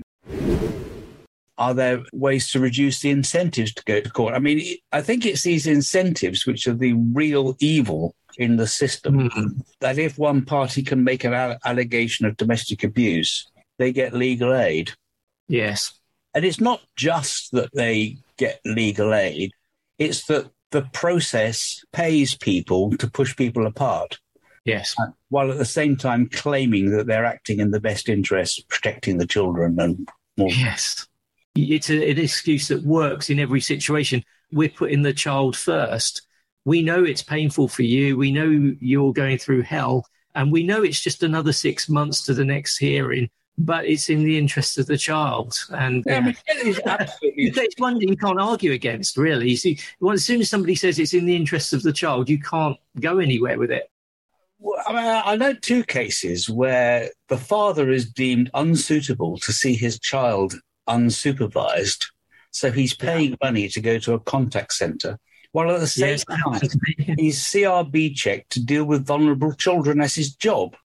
Are there ways to reduce the incentives to go to court? I mean, I think it's these incentives which are the real evil in the system, that if one party can make an allegation of domestic abuse, they get legal aid. Yes. And it's not just that they get legal aid, it's that the process pays people to push people apart. Yes. While at the same time claiming that they're acting in the best interest, protecting the children and more. Yes. It's an excuse that works in every situation. We're putting the child first. We know it's painful for you. We know you're going through hell. And we know it's just another 6 months to the next hearing, but it's in the interest of the child. And I mean, it is absolutely... it's one thing you can't argue against, really. You see, as soon as somebody says it's in the interest of the child, you can't go anywhere with it. Well, I mean, I know 2 cases where the father is deemed unsuitable to see his child unsupervised, so he's paying money to go to a contact centre, while at the same time he's CRB checked to deal with vulnerable children as his job.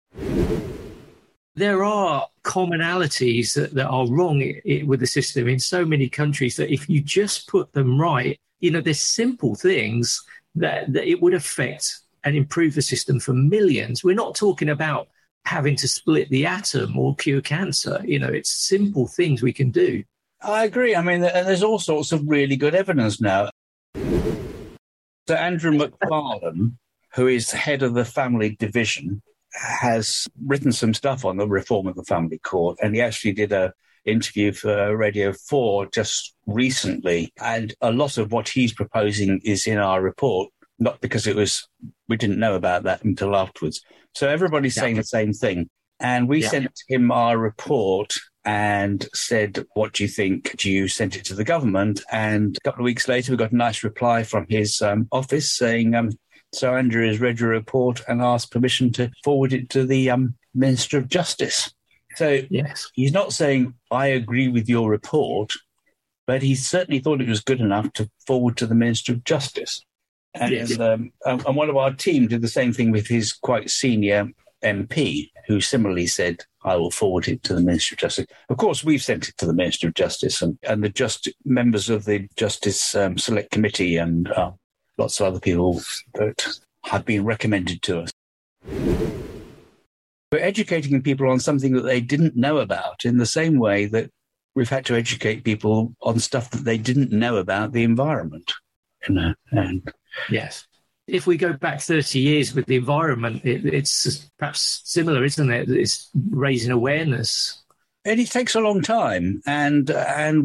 There are commonalities that are wrong with the system in so many countries that if you just put them right, you know, there's simple things that it would affect and improve the system for millions. We're not talking about having to split the atom or cure cancer. You know, it's simple things we can do. I agree. I mean, there's all sorts of really good evidence now. So Andrew McFarlane, who is head of the family division, has written some stuff on the reform of the family court, and he actually did an interview for Radio 4 just recently, and a lot of what he's proposing is in our report, not because we didn't know about that until afterwards. So everybody's saying the same thing. And we sent him our report and said, what do you think? Do you send it to the government? And a couple of weeks later, we got a nice reply from his office saying, so Andrew has read your report and asked permission to forward it to the Minister of Justice. So he's not saying, I agree with your report, but he certainly thought it was good enough to forward to the Minister of Justice. And one of our team did the same thing with his quite senior MP, who similarly said, I will forward it to the Minister of Justice. Of course, we've sent it to the Minister of Justice and the members of the Justice Select Committee and lots of other people that have been recommended to us. We're educating people on something that they didn't know about in the same way that we've had to educate people on stuff that they didn't know about the environment. You know, and yes. If we go back 30 years with the environment, it's perhaps similar, isn't it? It's raising awareness. And it takes a long time. And what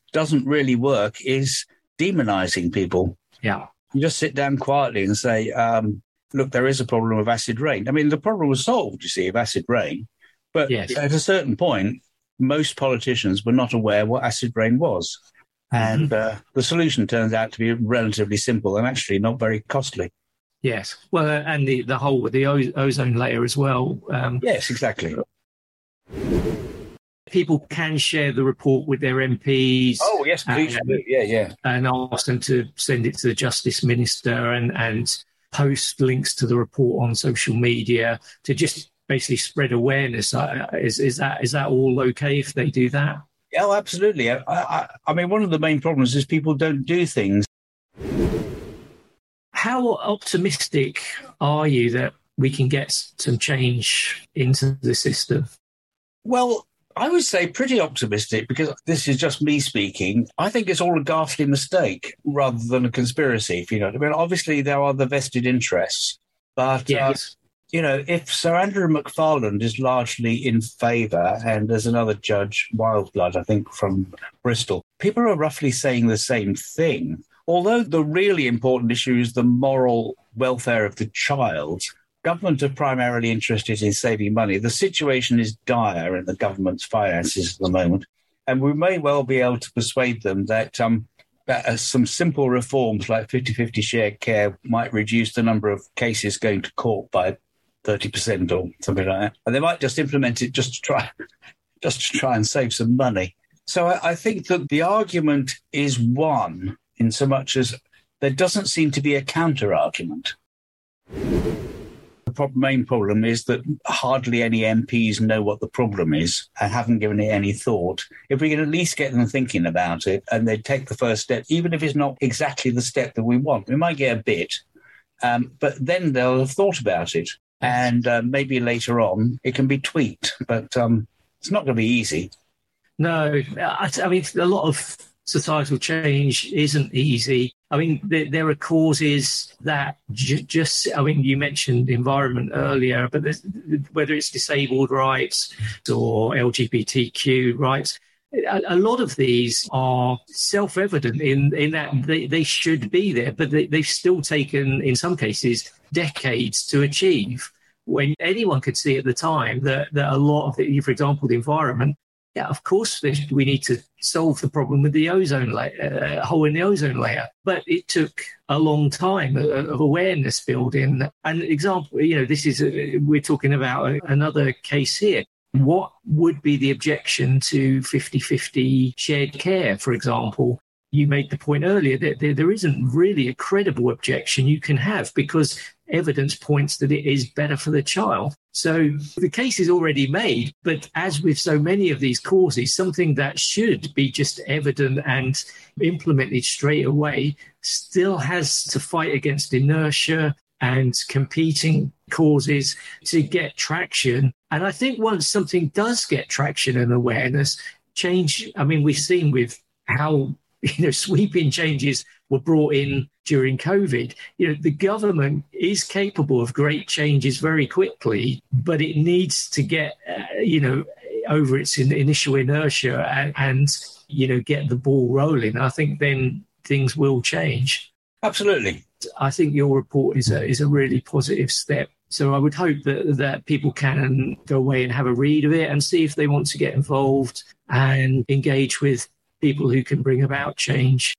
doesn't really work is demonizing people. Yeah. You just sit down quietly and say, look, there is a problem with acid rain. I mean, the problem was solved, you see, of acid rain. But Yes. at a certain point, most politicians were not aware what acid rain was. And the solution turns out to be relatively simple and actually not very costly. Yes. Well, and the whole with the ozone layer as well. Yes, exactly. People can share the report with their MPs. Oh, yes, please. Yeah. And ask them to send it to the Justice Minister and post links to the report on social media to just basically spread awareness. Is that all okay if they do that? Oh, absolutely. I mean, one of the main problems is people don't do things. How optimistic are you that we can get some change into the system? Well, I would say pretty optimistic, because this is just me speaking. I think it's all a ghastly mistake rather than a conspiracy, if you know what I mean. Obviously, there are the vested interests, but, yes. If Sir Andrew McFarland is largely in favour, and there's another judge, Wildblood, I think, from Bristol, people are roughly saying the same thing. Although the really important issue is the moral welfare of the child, government are primarily interested in saving money. The situation is dire in the government's finances at the moment, and we may well be able to persuade them that some simple reforms like 50-50 shared care might reduce the number of cases going to court by 30% or something like that. And they might just implement it just to try and save some money. So I think that the argument is won in so much as there doesn't seem to be a counter-argument. The main problem is that hardly any MPs know what the problem is and haven't given it any thought. If we can at least get them thinking about it and they take the first step, even if it's not exactly the step that we want, we might get a bit, but then they'll have thought about it. And maybe later on it can be tweaked, but it's not going to be easy. No, I mean, a lot of societal change isn't easy. I mean, there are causes that you mentioned environment earlier, but whether it's disabled rights or LGBTQ rights, a lot of these are self-evident in that they should be there, but they've still taken, in some cases, decades to achieve, when anyone could see at the time that a lot of it, for example, the environment, yeah, of course, we need to solve the problem with the ozone layer, hole in the ozone layer. But it took a long time of awareness building. And example, this is we're talking about another case here. What would be the objection to 50-50 shared care, for example? You made the point earlier that there isn't really a credible objection you can have, because evidence points that it is better for the child. So the case is already made, but as with so many of these causes, something that should be just evident and implemented straight away still has to fight against inertia and competing causes to get traction. And I think once something does get traction and awareness, change, I mean, we've seen with how sweeping changes were brought in during COVID. The government is capable of great changes very quickly, but it needs to get, over its initial inertia and get the ball rolling. I think then things will change. Absolutely. I think your report is a really positive step. So I would hope that people can go away and have a read of it and see if they want to get involved and engage with people who can bring about change.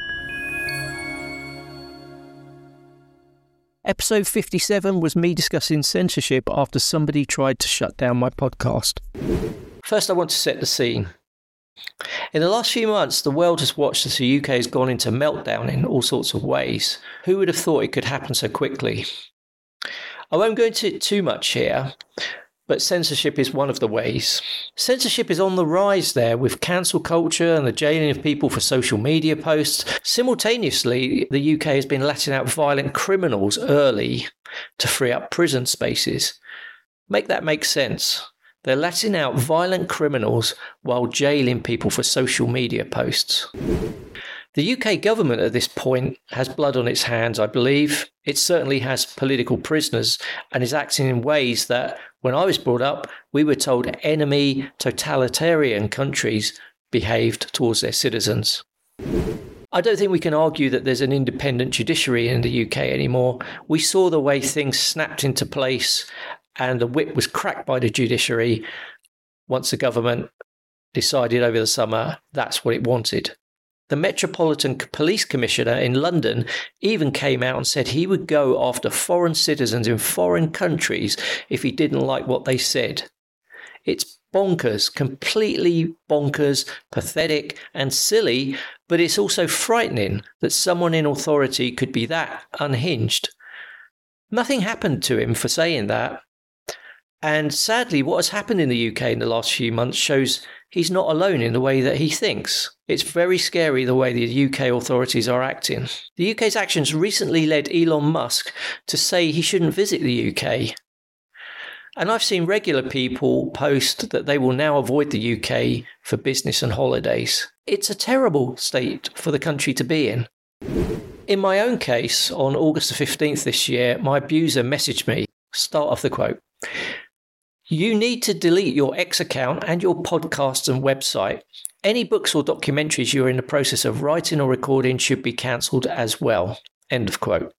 Episode 57 was me discussing censorship after somebody tried to shut down my podcast. First, I want to set the scene. In the last few months, the world has watched as the UK has gone into meltdown in all sorts of ways. Who would have thought it could happen so quickly? I won't go into it too much here, but censorship is one of the ways. Censorship is on the rise there, with cancel culture and the jailing of people for social media posts. Simultaneously, the UK has been letting out violent criminals early to free up prison spaces. Make that make sense. They're letting out violent criminals while jailing people for social media posts. The UK government at this point has blood on its hands, I believe. It certainly has political prisoners and is acting in ways that, when I was brought up, we were told enemy totalitarian countries behaved towards their citizens. I don't think we can argue that there's an independent judiciary in the UK anymore. We saw the way things snapped into place and the whip was cracked by the judiciary once the government decided over the summer that's what it wanted. The Metropolitan Police Commissioner in London even came out and said he would go after foreign citizens in foreign countries if he didn't like what they said. It's bonkers, completely bonkers, pathetic and silly, but it's also frightening that someone in authority could be that unhinged. Nothing happened to him for saying that. And sadly, what has happened in the UK in the last few months shows he's not alone in the way that he thinks. It's very scary the way the UK authorities are acting. The UK's actions recently led Elon Musk to say he shouldn't visit the UK. And I've seen regular people post that they will now avoid the UK for business and holidays. It's a terrible state for the country to be in. In my own case, on August the 15th this year, my abuser messaged me. Start off the quote. You need to delete your X account and your podcasts and website. Any books or documentaries you're in the process of writing or recording should be cancelled as well. End of quote.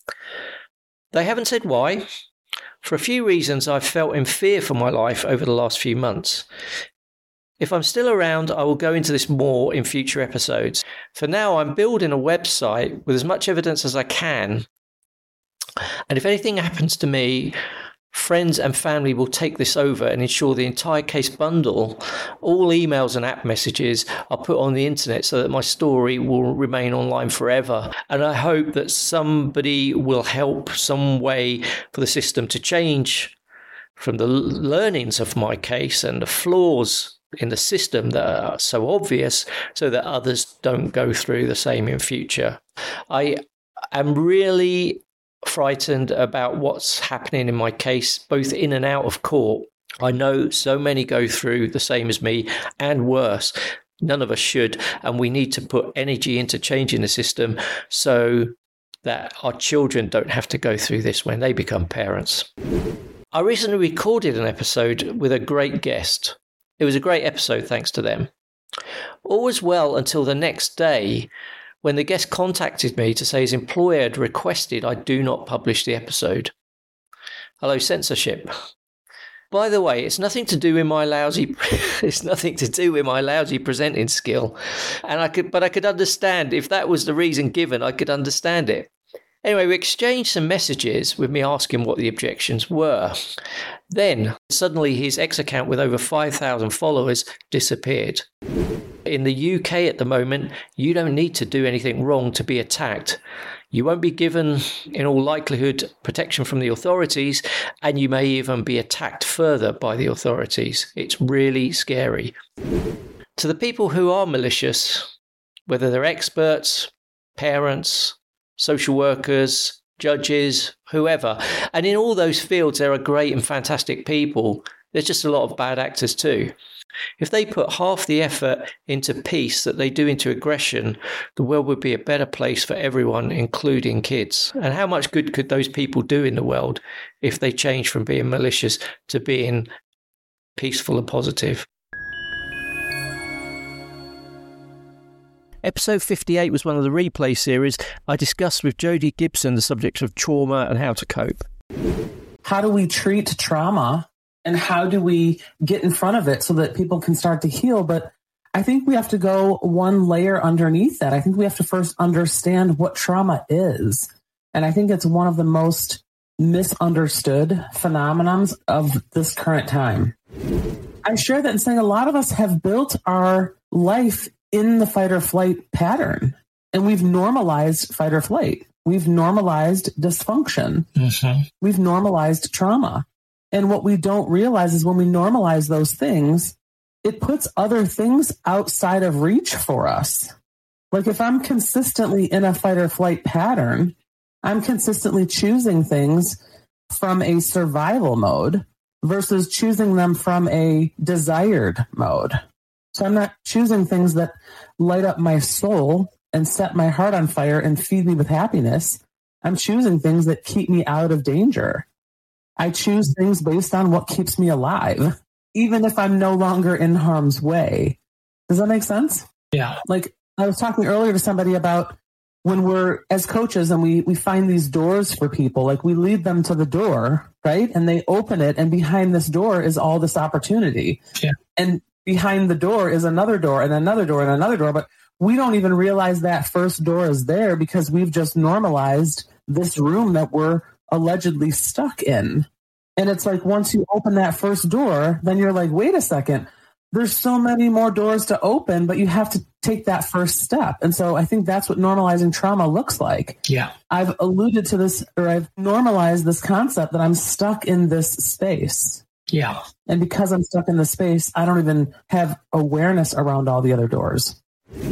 They haven't said why. For a few reasons, I've felt in fear for my life over the last few months. If I'm still around, I will go into this more in future episodes. For now, I'm building a website with as much evidence as I can. And if anything happens to me, friends and family will take this over and ensure the entire case bundle, all emails and app messages are put on the internet so that my story will remain online forever. And I hope that somebody will help some way for the system to change from the learnings of my case and the flaws in the system that are so obvious so that others don't go through the same in future. I am really frightened about what's happening in my case, both in and out of court. I know so many go through the same as me and worse. None of us should, and we need to put energy into changing the system so that our children don't have to go through this when they become parents. I recently recorded an episode with a great guest. It was a great episode thanks to them. All was well until the next day, when the guest contacted me to say his employer had requested I do not publish the episode. Hello, censorship. By the way, it's nothing to do with my lousy presenting skill. And I could understand if that was the reason given, I could understand it. Anyway, we exchanged some messages with me asking what the objections were. Then, suddenly his X account with over 5,000 followers disappeared. In the UK at the moment, you don't need to do anything wrong to be attacked. You won't be given, in all likelihood, protection from the authorities, and you may even be attacked further by the authorities. It's really scary. To the people who are malicious, whether they're experts, parents, social workers, judges, whoever, and in all those fields there are great and fantastic people, there's just a lot of bad actors too. If they put half the effort into peace that they do into aggression, the world would be a better place for everyone, including kids. And how much good could those people do in the world if they change from being malicious to being peaceful and positive? Episode 58 was one of the replay series I discussed with Jodie Gibson the subject of trauma and how to cope. How do we treat trauma? And how do we get in front of it so that people can start to heal? But I think we have to go one layer underneath that. I think we have to first understand what trauma is. And I think it's one of the most misunderstood phenomenons of this current time. I share that in saying a lot of us have built our life in the fight or flight pattern. And we've normalized fight or flight. We've normalized dysfunction. Mm-hmm. We've normalized trauma. And what we don't realize is when we normalize those things, it puts other things outside of reach for us. Like if I'm consistently in a fight or flight pattern, I'm consistently choosing things from a survival mode versus choosing them from a desired mode. So I'm not choosing things that light up my soul and set my heart on fire and feed me with happiness. I'm choosing things that keep me out of danger. I choose things based on what keeps me alive. Even if I'm no longer in harm's way, Does that make sense? Yeah. Like I was talking earlier to somebody about when we're as coaches and we find these doors for people, like we lead them to the door, right? And they open it, and behind this door is all this opportunity. Yeah. And behind the door is another door and another door and another door. But we don't even realize that first door is there because we've just normalized this room that we're allegedly stuck in. And it's like, once you open that first door, then you're like, wait a second, there's so many more doors to open, but you have to take that first step. And so I think that's what normalizing trauma looks like. Yeah. I've alluded to this, or I've normalized this concept that I'm stuck in this space. Yeah. And because I'm stuck in the space, I don't even have awareness around all the other doors.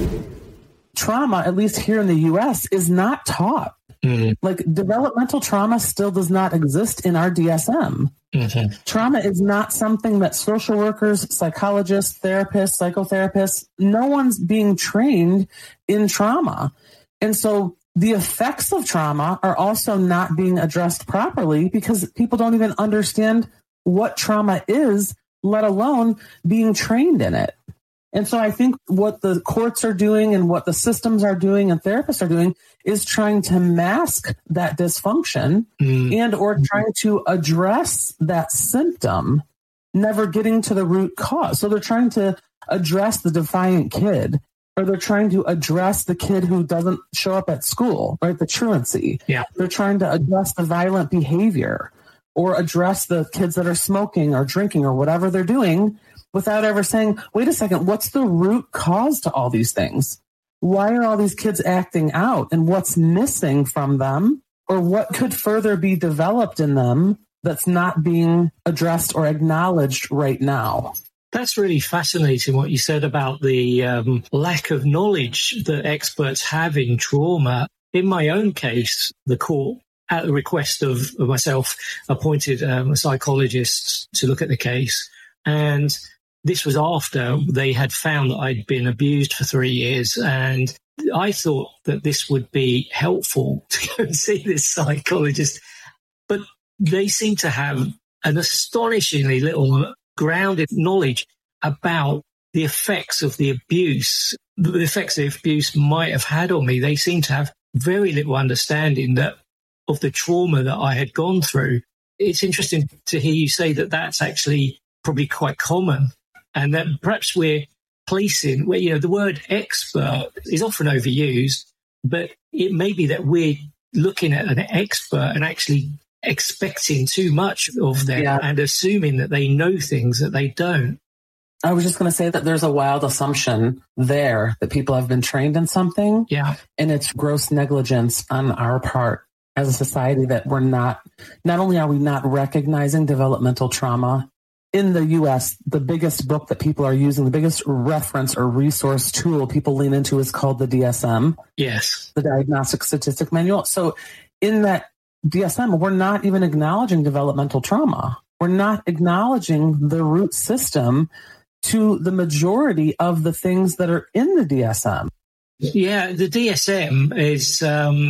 Trauma, at least here in the US, is not taught. Mm-hmm. Like developmental trauma still does not exist in our DSM. Mm-hmm. Trauma is not something that social workers, psychologists, therapists, psychotherapists, no one's being trained in trauma. And so the effects of trauma are also not being addressed properly because people don't even understand what trauma is, let alone being trained in it. And so I think what the courts are doing and what the systems are doing and therapists are doing is trying to mask that dysfunction and or trying to address that symptom, never getting to the root cause. So they're trying to address the defiant kid, or they're trying to address the kid who doesn't show up at school, right? The truancy. Yeah. They're trying to address the violent behavior or address the kids that are smoking or drinking or whatever they're doing, without ever saying, wait a second, what's the root cause to all these things? Why are all these kids acting out, and what's missing from them, or what could further be developed in them that's not being addressed or acknowledged right now? That's really fascinating what you said about the lack of knowledge that experts have in trauma. In my own case, the court, at the request of myself, appointed a psychologist to look at the case. And this was after they had found that I'd been abused for 3 years. And I thought that this would be helpful to go and see this psychologist. But they seem to have an astonishingly little grounded knowledge about the effects of the abuse, the effects the abuse might have had on me. They seem to have very little understanding of the trauma that I had gone through. It's interesting to hear you say that that's actually probably quite common, and that perhaps we're placing where, you know, the word expert is often overused, but it may be that we're looking at an expert and actually expecting too much of them and assuming that they know things that they don't. I was just going to say that there's a wild assumption there that people have been trained in something. Yeah. And it's gross negligence on our part as a society that we're not only are we not recognizing developmental trauma. In the US, the biggest book that people are using, the biggest reference or resource tool people lean into is called the DSM. Yes. The Diagnostic Statistic Manual. So in that DSM, we're not even acknowledging developmental trauma. We're not acknowledging the root system to the majority of the things that are in the DSM. Yeah, the DSM is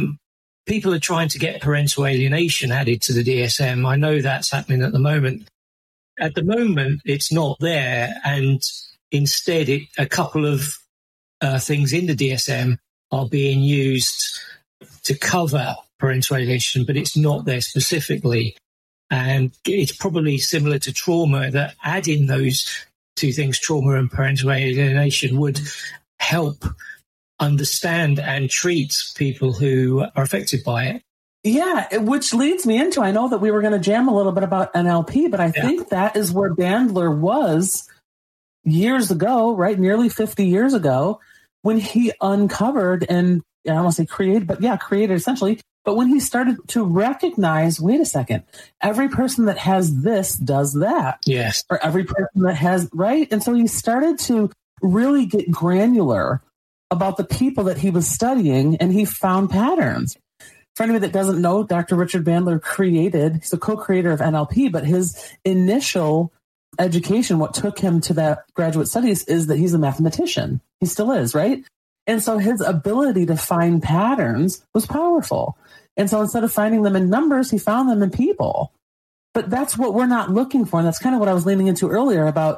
people are trying to get parental alienation added to the DSM. I know that's happening at the moment. At the moment, it's not there, and instead a couple of things in the DSM are being used to cover parental alienation, but it's not there specifically. And it's probably similar to trauma, that adding those two things, trauma and parental alienation, would help understand and treat people who are affected by it. Yeah, which leads me into, I know that we were going to jam a little bit about NLP, but I think that is where Bandler was years ago, right? Nearly 50 years ago, when he uncovered and I don't want to say created, but created essentially. But when he started to recognize, wait a second, every person that has this does that. Yes. Or every person that has, right? And so he started to really get granular about the people that he was studying, and he found patterns. For anybody that doesn't know, Dr. Richard Bandler he's a co-creator of NLP, but his initial education, what took him to that graduate studies, is that he's a mathematician. He still is, right? And so his ability to find patterns was powerful. And so instead of finding them in numbers, he found them in people. But that's what we're not looking for. And that's kind of what I was leaning into earlier about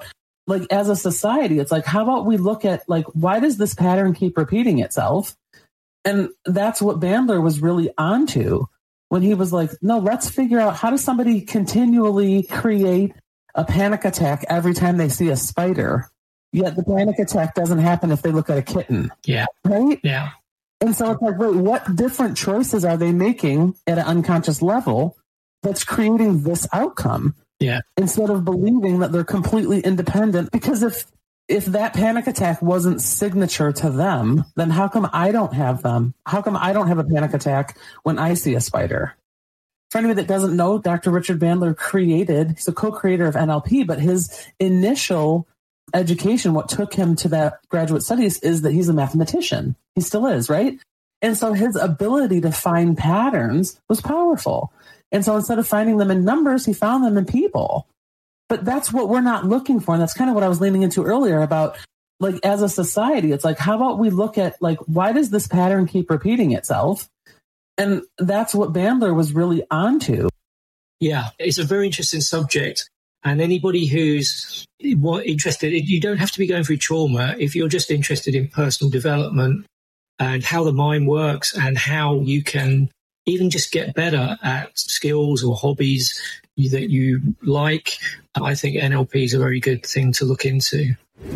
like as a society, it's like, how about we look at like, why does this pattern keep repeating itself? And that's what Bandler was really onto when he was like, no, let's figure out how does somebody continually create a panic attack every time they see a spider, yet the panic attack doesn't happen if they look at a kitten. Yeah. Right? Yeah. And so it's like, wait, what different choices are they making at an unconscious level that's creating this outcome? Yeah. Instead of believing that they're completely independent. Because if that panic attack wasn't signature to them, then how come I don't have them? How come I don't have a panic attack when I see a spider? For anybody that doesn't know, Dr. Richard Bandler he's a co-creator of NLP, but his initial education, what took him to that graduate studies, is that he's a mathematician. He still is, right? And so his ability to find patterns was powerful. And so instead of finding them in numbers, he found them in people. But that's what we're not looking for. And that's kind of what I was leaning into earlier about, like, as a society, it's like, how about we look at, like, why does this pattern keep repeating itself? And that's what Bandler was really onto. Yeah, it's a very interesting subject. And anybody who's interested, you don't have to be going through trauma. If you're just interested in personal development and how the mind works and how you can even just get better at skills or hobbies that you like, I think NLP is a very good thing to look into.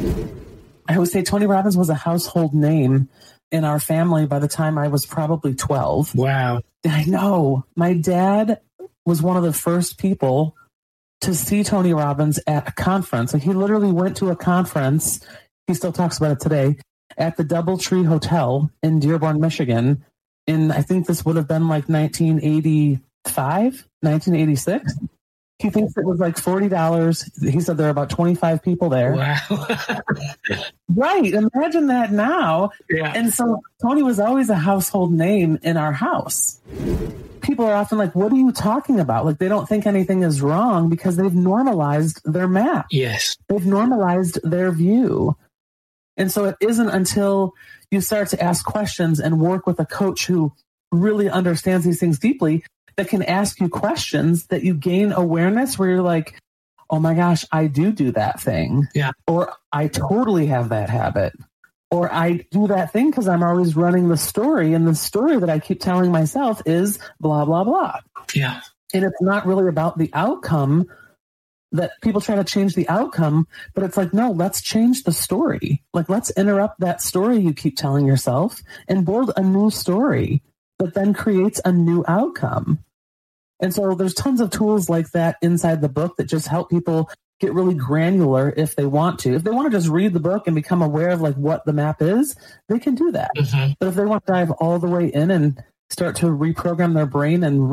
I would say Tony Robbins was a household name in our family by the time I was probably 12. Wow. I know. My dad was one of the first people to see Tony Robbins at a conference. Like, he literally went to a conference, he still talks about it today, at the Doubletree Hotel in Dearborn, Michigan. I think this would have been like 1985, 1986. He thinks it was like $40. He said there are about 25 people there. Wow. Right. Imagine that now. Yeah. And so Tony was always a household name in our house. People are often like, what are you talking about? Like, they don't think anything is wrong because they've normalized their map. Yes. They've normalized their view. And so it isn't until you start to ask questions and work with a coach who really understands these things deeply that can ask you questions that you gain awareness where you're like, oh my gosh, I do that thing. Yeah. Or I totally have that habit. Or I do that thing because I'm always running the story. And the story that I keep telling myself is blah, blah, blah. Yeah. And it's not really about the outcome. That people try to change the outcome, but it's like, no, let's change the story. Like, let's interrupt that story you keep telling yourself and build a new story that then creates a new outcome. And so there's tons of tools like that inside the book that just help people get really granular if they want to. If they want to just read the book and become aware of like what the map is, they can do that. Mm-hmm. But if they want to dive all the way in and start to reprogram their brain and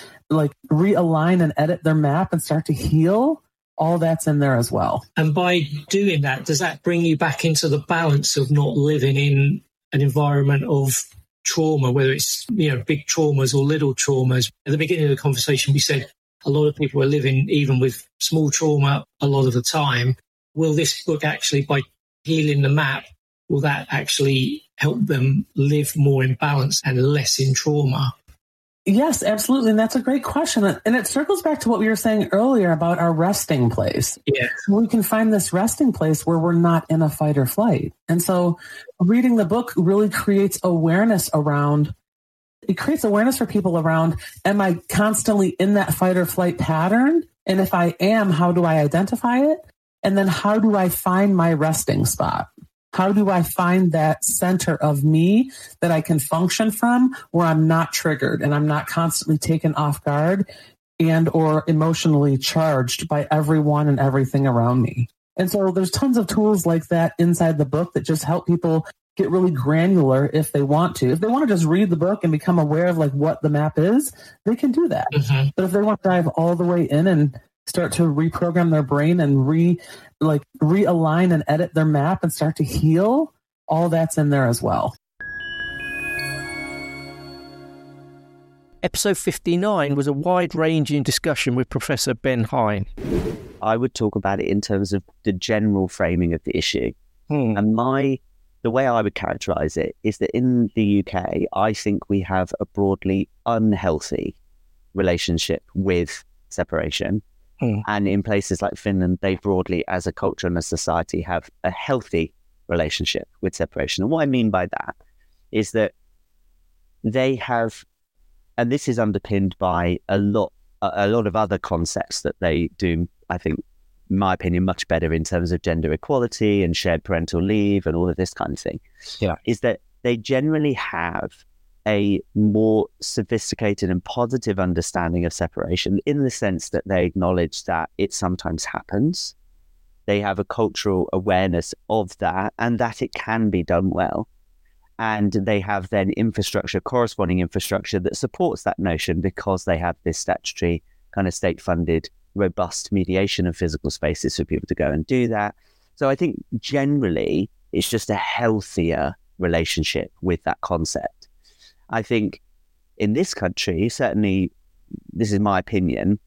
realign and edit their map and start to heal, all that's in there as well. And by doing that, does that bring you back into the balance of not living in an environment of trauma, whether it's, big traumas or little traumas? At the beginning of the conversation, we said a lot of people are living even with small trauma a lot of the time. Will this book actually, by healing the map, will that actually help them live more in balance and less in trauma? Yes, absolutely. And that's a great question. And it circles back to what we were saying earlier about our resting place. Yeah. We can find this resting place where we're not in a fight or flight. And so reading the book really creates awareness for people around, am I constantly in that fight or flight pattern? And if I am, how do I identify it? And then how do I find my resting spot? How do I find that center of me that I can function from where I'm not triggered and I'm not constantly taken off guard and or emotionally charged by everyone and everything around me? And so there's tons of tools like that inside the book that just help people get really granular if they want to. If they want to just read the book and become aware of like what the map is, they can do that. Mm-hmm. But if they want to dive all the way in and start to reprogram their brain and realign and edit their map and start to heal, all that's in there as well. Episode 59 was a wide-ranging discussion with Professor Ben Hine. I would talk about it in terms of the general framing of the issue. And the way I would characterize it is that in the UK, I think we have a broadly unhealthy relationship with separation. And in places like Finland, they broadly, as a culture and a society, have a healthy relationship with separation. And what I mean by that is that they have, and this is underpinned by a lot of other concepts that they do, I think, in my opinion, much better in terms of gender equality and shared parental leave and all of this kind of thing, is that they generally have a more sophisticated and positive understanding of separation, in the sense that they acknowledge that it sometimes happens. They have a cultural awareness of that and that it can be done well. And they have then corresponding infrastructure that supports that notion, because they have this statutory kind of state-funded, robust mediation of physical spaces for people to go and do that. So I think generally it's just a healthier relationship with that concept. I think in this country, certainly, this is my opinion,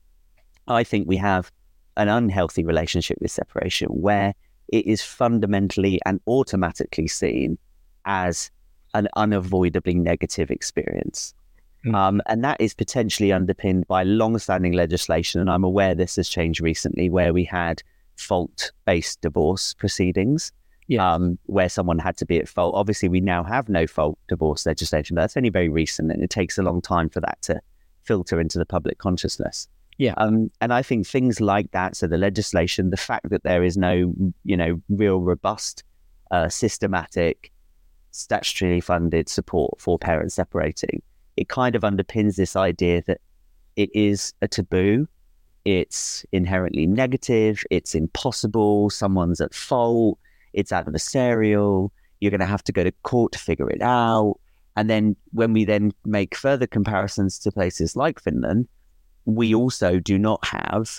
I think we have an unhealthy relationship with separation, where it is fundamentally and automatically seen as an unavoidably negative experience. And that is potentially underpinned by long-standing legislation, and I'm aware this has changed recently, where we had fault-based divorce proceedings, where someone had to be at fault. Obviously, we now have no fault divorce legislation, but that's only very recent, and it takes a long time for that to filter into the public consciousness. And I think things like that, so the legislation, the fact that there is no, real robust, systematic, statutorily funded support for parents separating, it kind of underpins this idea that it is a taboo, it's inherently negative, it's impossible, someone's at fault, it's adversarial, you're going to have to go to court to figure it out. And then when we then make further comparisons to places like Finland, we also do not have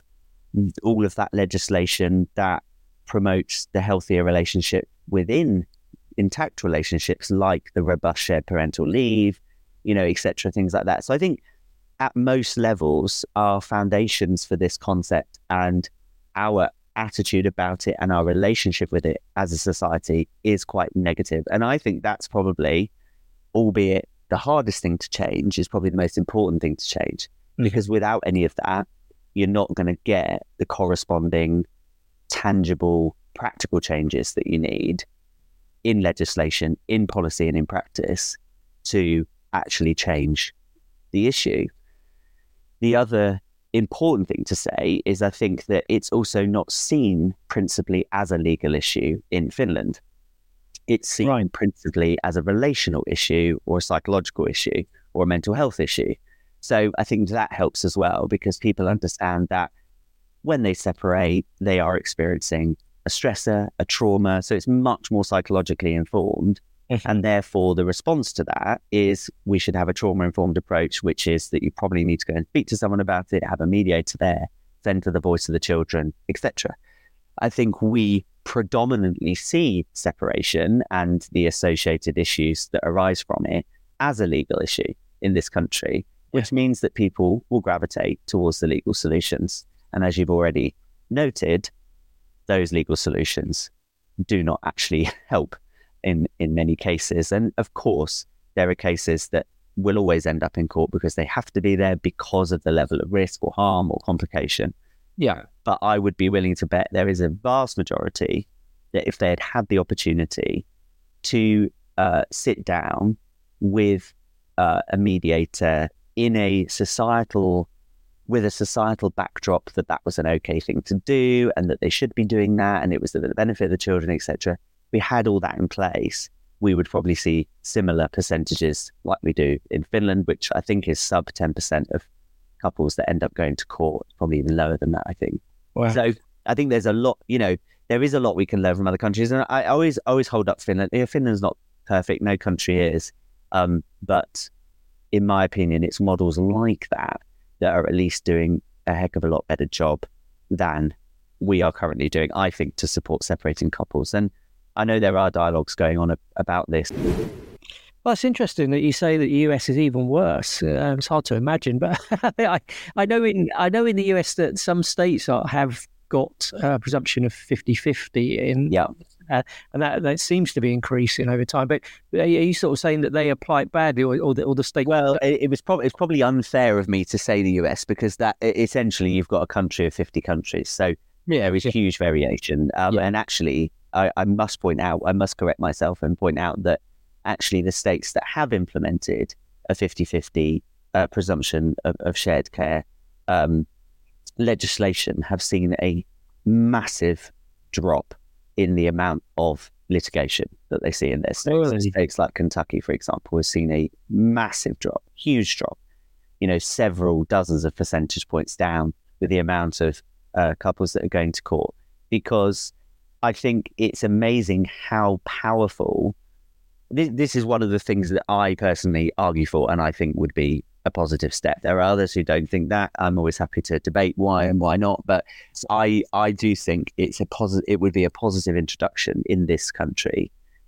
all of that legislation that promotes the healthier relationship within intact relationships, like the robust shared parental leave, etc., things like that. So I think at most levels, our foundations for this concept and our attitude about it and our relationship with it as a society is quite negative. And I think that's probably, albeit the hardest thing to change, is probably the most important thing to change, because without any of that, you're not going to get the corresponding tangible, practical changes that you need in legislation, in policy and in practice to actually change the issue. The other important thing to say is I think that it's also not seen principally as a legal issue in Finland. It's seen principally as a relational issue or a psychological issue or a mental health issue. So I think that helps as well, because people understand that when they separate, they are experiencing a stressor, a trauma. So it's much more psychologically informed. And therefore, the response to that is we should have a trauma-informed approach, which is that you probably need to go and speak to someone about it, have a mediator there, send to the voice of the children, etc. I think we predominantly see separation and the associated issues that arise from it as a legal issue in this country, which means that people will gravitate towards the legal solutions. And as you've already noted, those legal solutions do not actually help in many cases. And of course, there are cases that will always end up in court because they have to be there because of the level of risk or harm or complication. But I would be willing to bet there is a vast majority that if they had had the opportunity to sit down with a mediator in a societal backdrop, that was an okay thing to do and that they should be doing that and it was to the benefit of the children, etc. We had all that in place, we would probably see similar percentages like we do in Finland, which I think is sub 10% of couples that end up going to court, probably even lower than that, I think. Wow. So I think there's a lot, there is a lot we can learn from other countries. And I always hold up Finland. Finland's not perfect, no country is. But in my opinion, it's models like that are at least doing a heck of a lot better job than we are currently doing, I think, to support separating couples. And I know there are dialogues going on about this. Well, it's interesting that you say that the US is even worse. It's hard to imagine, but I know in the US that some states have got a presumption of 50-50 in and that seems to be increasing over time. But are you sort of saying that they apply it badly, or the state? Well, it's probably unfair of me to say the US, because that essentially you've got a country of 50 countries, so there is huge variation. And actually, I must correct myself and point out that actually the states that have implemented a 50-50 presumption of shared care legislation have seen a massive drop in the amount of litigation that they see in their states. Really? States like Kentucky, for example, has seen a massive drop, huge drop, several dozens of percentage points down with the amount of couples that are going to court, because I think it's amazing how powerful this is. One of the things that I personally argue for, and I think would be a positive step. There are others who don't think that. I'm always happy to debate why and why not, but I do think it would be a positive introduction in this country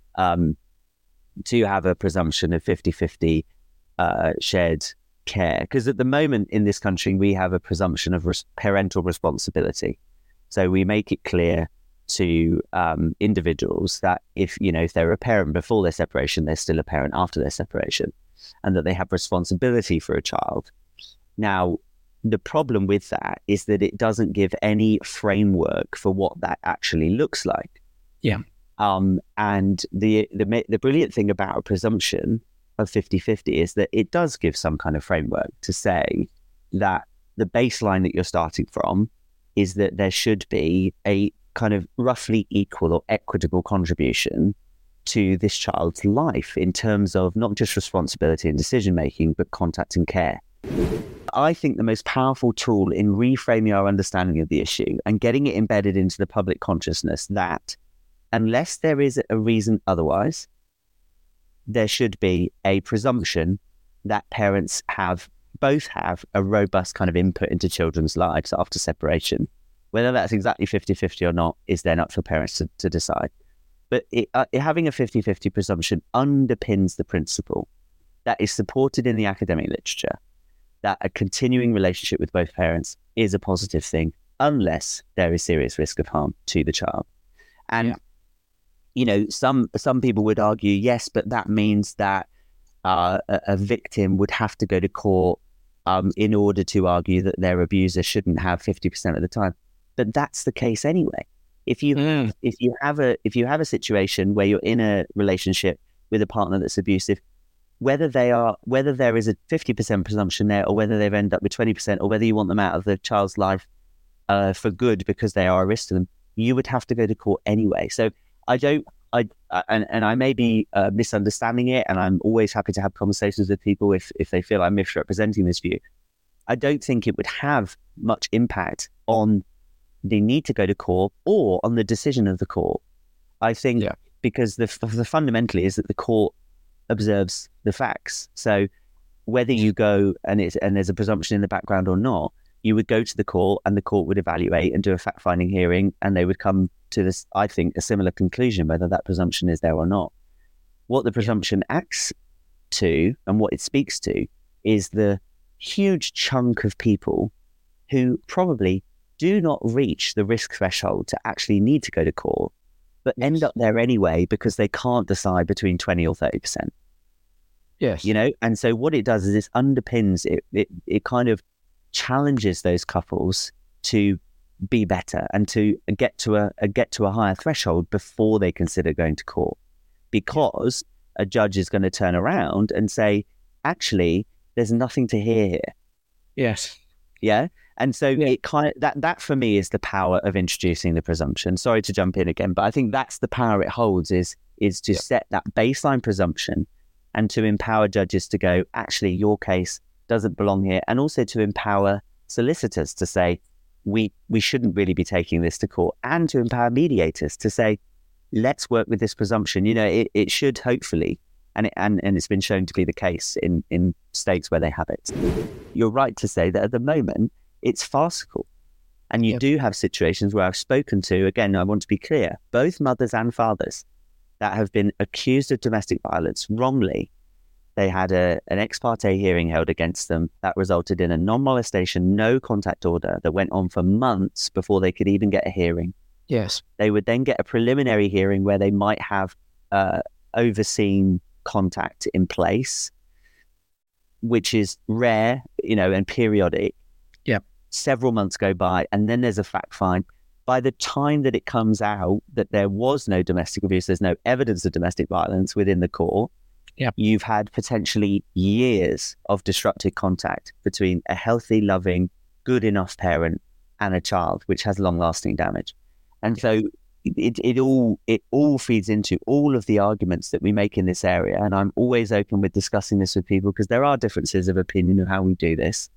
to have a presumption of 50-50 shared care, because at the moment in this country we have a presumption of parental responsibility. So we make it clear to individuals that if they're a parent before their separation, they're still a parent after their separation, and that they have responsibility for a child. Now, the problem with that is that it doesn't give any framework for what that actually looks like. Yeah. And the brilliant thing about a presumption of 50-50 is that it does give some kind of framework to say that the baseline that you're starting from is that there should be a kind of roughly equal or equitable contribution to this child's life in terms of not just responsibility and decision making, but contact and care. I think the most powerful tool in reframing our understanding of the issue and getting it embedded into the public consciousness that unless there is a reason otherwise, there should be a presumption that parents both have a robust kind of input into children's lives after separation. Whether that's exactly 50-50 or not is then up for parents to decide. But having a 50-50 presumption underpins the principle that is supported in the academic literature that a continuing relationship with both parents is a positive thing unless there is serious risk of harm to the child. And, some people would argue, yes, but that means that a victim would have to go to court in order to argue that their abuser shouldn't have 50% of the time. But that's the case anyway. If you have a situation where you're in a relationship with a partner that's abusive, whether there is a 50% presumption there, or whether they've ended up with 20%, or whether you want them out of the child's life for good because they are a risk to them, you would have to go to court anyway. So I may be misunderstanding it, and I'm always happy to have conversations with people if they feel I'm misrepresenting this view. I don't think it would have much impact on the need to go to court or on the decision of the court. I think because the fundamentally is that the court observes the facts. So whether you go and there's a presumption in the background or not, you would go to the court and the court would evaluate and do a fact-finding hearing, and they would come to this, I think, a similar conclusion, whether that presumption is there or not. What the presumption acts to and what it speaks to is the huge chunk of people who probably do not reach the risk threshold to actually need to go to court, but end up there anyway because they can't decide between 20 or 30%. Yes. And so what it does is it underpins it kind of challenges those couples to be better and to get to a higher threshold before they consider going to court, because a judge is going to turn around and say, actually, there's nothing to hear here. Yes. Yeah. And so it kind of, that for me is the power of introducing the presumption. Sorry to jump in again, but I think that's the power it holds is to set that baseline presumption and to empower judges to go, actually, your case doesn't belong here. And also to empower solicitors to say, we shouldn't really be taking this to court, and to empower mediators to say, let's work with this presumption. It should hopefully, and it's been shown to be the case in states where they have it. You're right to say that at the moment, it's farcical. And you do have situations where I've spoken to, again, I want to be clear, both mothers and fathers that have been accused of domestic violence wrongly. They had an ex parte hearing held against them that resulted in a non-molestation, no contact order that went on for months before they could even get a hearing. Yes. They would then get a preliminary hearing where they might have overseen contact in place, which is rare, and periodic. Yeah. Several months go by, and then there's a fact find. By the time that it comes out that there was no domestic abuse, there's no evidence of domestic violence within the court, you've had potentially years of disrupted contact between a healthy, loving, good enough parent and a child, which has long-lasting damage. And so it all feeds into all of the arguments that we make in this area. And I'm always open with discussing this with people because there are differences of opinion of how we do this.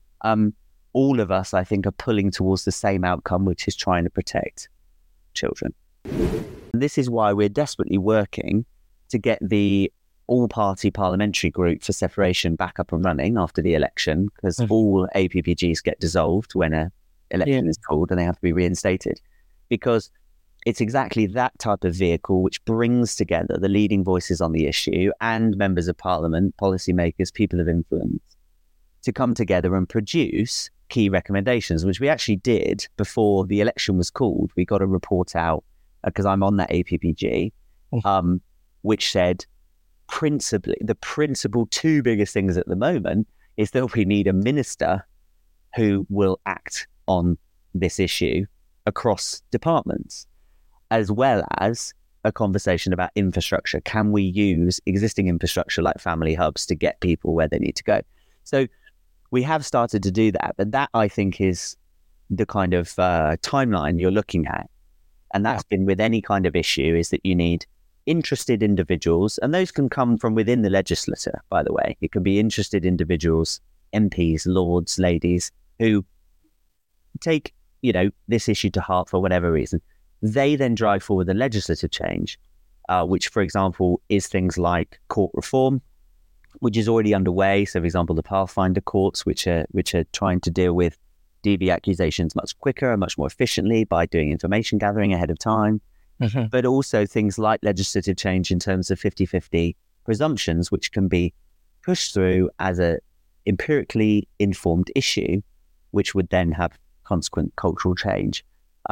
All of us, I think, are pulling towards the same outcome, which is trying to protect children. And this is why we're desperately working to get the all-party parliamentary group for separation back up and running after the election, because all APPGs get dissolved when an election is called and they have to be reinstated. Because it's exactly that type of vehicle which brings together the leading voices on the issue and members of parliament, policymakers, people of influence, to come together and produce key recommendations, which we actually did before the election was called. We got a report out, because I'm on that APPG, which said the principal two biggest things at the moment is that we need a minister who will act on this issue across departments, as well as a conversation about infrastructure. Can we use existing infrastructure like family hubs to get people where they need to go? So we have started to do that, but that, I think, is the kind of timeline you're looking at. And that's been with any kind of issue, is that you need interested individuals, and those can come from within the legislature, by the way. It can be interested individuals, MPs, lords, ladies, who take, this issue to heart for whatever reason. They then drive forward the legislative change, which, for example, is things like court reform, which is already underway. So, for example, the Pathfinder courts, which are trying to deal with DV accusations much quicker and much more efficiently by doing information gathering ahead of time. But also things like legislative change in terms of 50-50 presumptions, which can be pushed through as a empirically informed issue, which would then have consequent cultural change.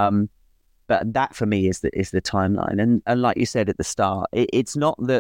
But that, for me, is the timeline. And like you said at the start, it's not that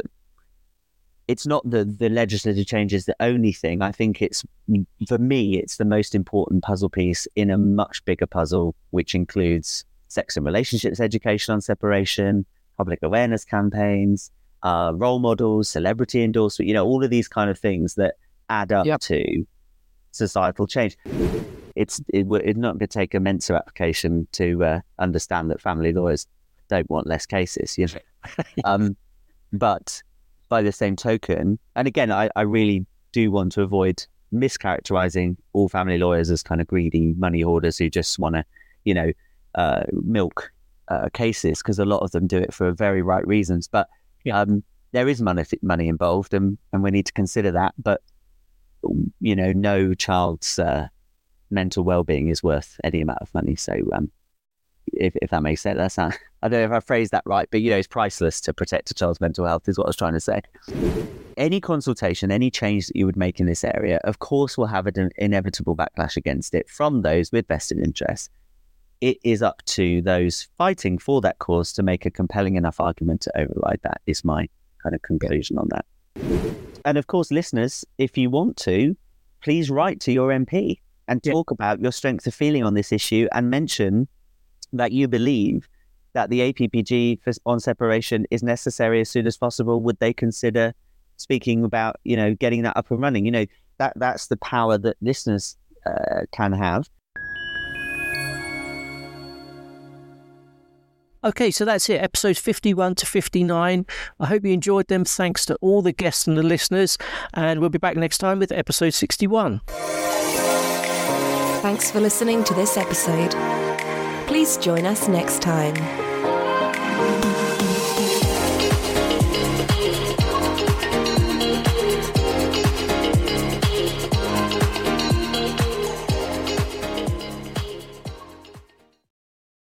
the legislative change is the only thing. I think for me, it's the most important puzzle piece in a much bigger puzzle, which includes sex and relationships education on separation, public awareness campaigns, role models, celebrity endorsement, all of these kind of things that add up to societal change. It's not going to take a Mensa application to understand that family lawyers don't want less cases, but by the same token, and again, I really do want to avoid mischaracterizing all family lawyers as kind of greedy money hoarders who just want to, milk cases, because a lot of them do it for very right reasons. But there is money involved, and we need to consider that. But no child's mental well-being is worth any amount of money. So if that makes sense, that's not, I don't know if I phrased that right, but it's priceless to protect a child's mental health, is what I was trying to say. Any consultation, any change that you would make in this area, of course, will have an inevitable backlash against it from those with vested interests. It is up to those fighting for that cause to make a compelling enough argument to override that, is my kind of conclusion on that. And of course, listeners, if you want to, please write to your MP and talk about your strength of feeling on this issue, and mention that you believe that the APPG on separation is necessary as soon as possible. Would they consider speaking about, getting that up and running? That's the power that listeners can have. Okay, so that's it. Episodes 51 to 59. I hope you enjoyed them. Thanks to all the guests and the listeners. And we'll be back next time with episode 61. Thanks for listening to this episode. Please join us next time.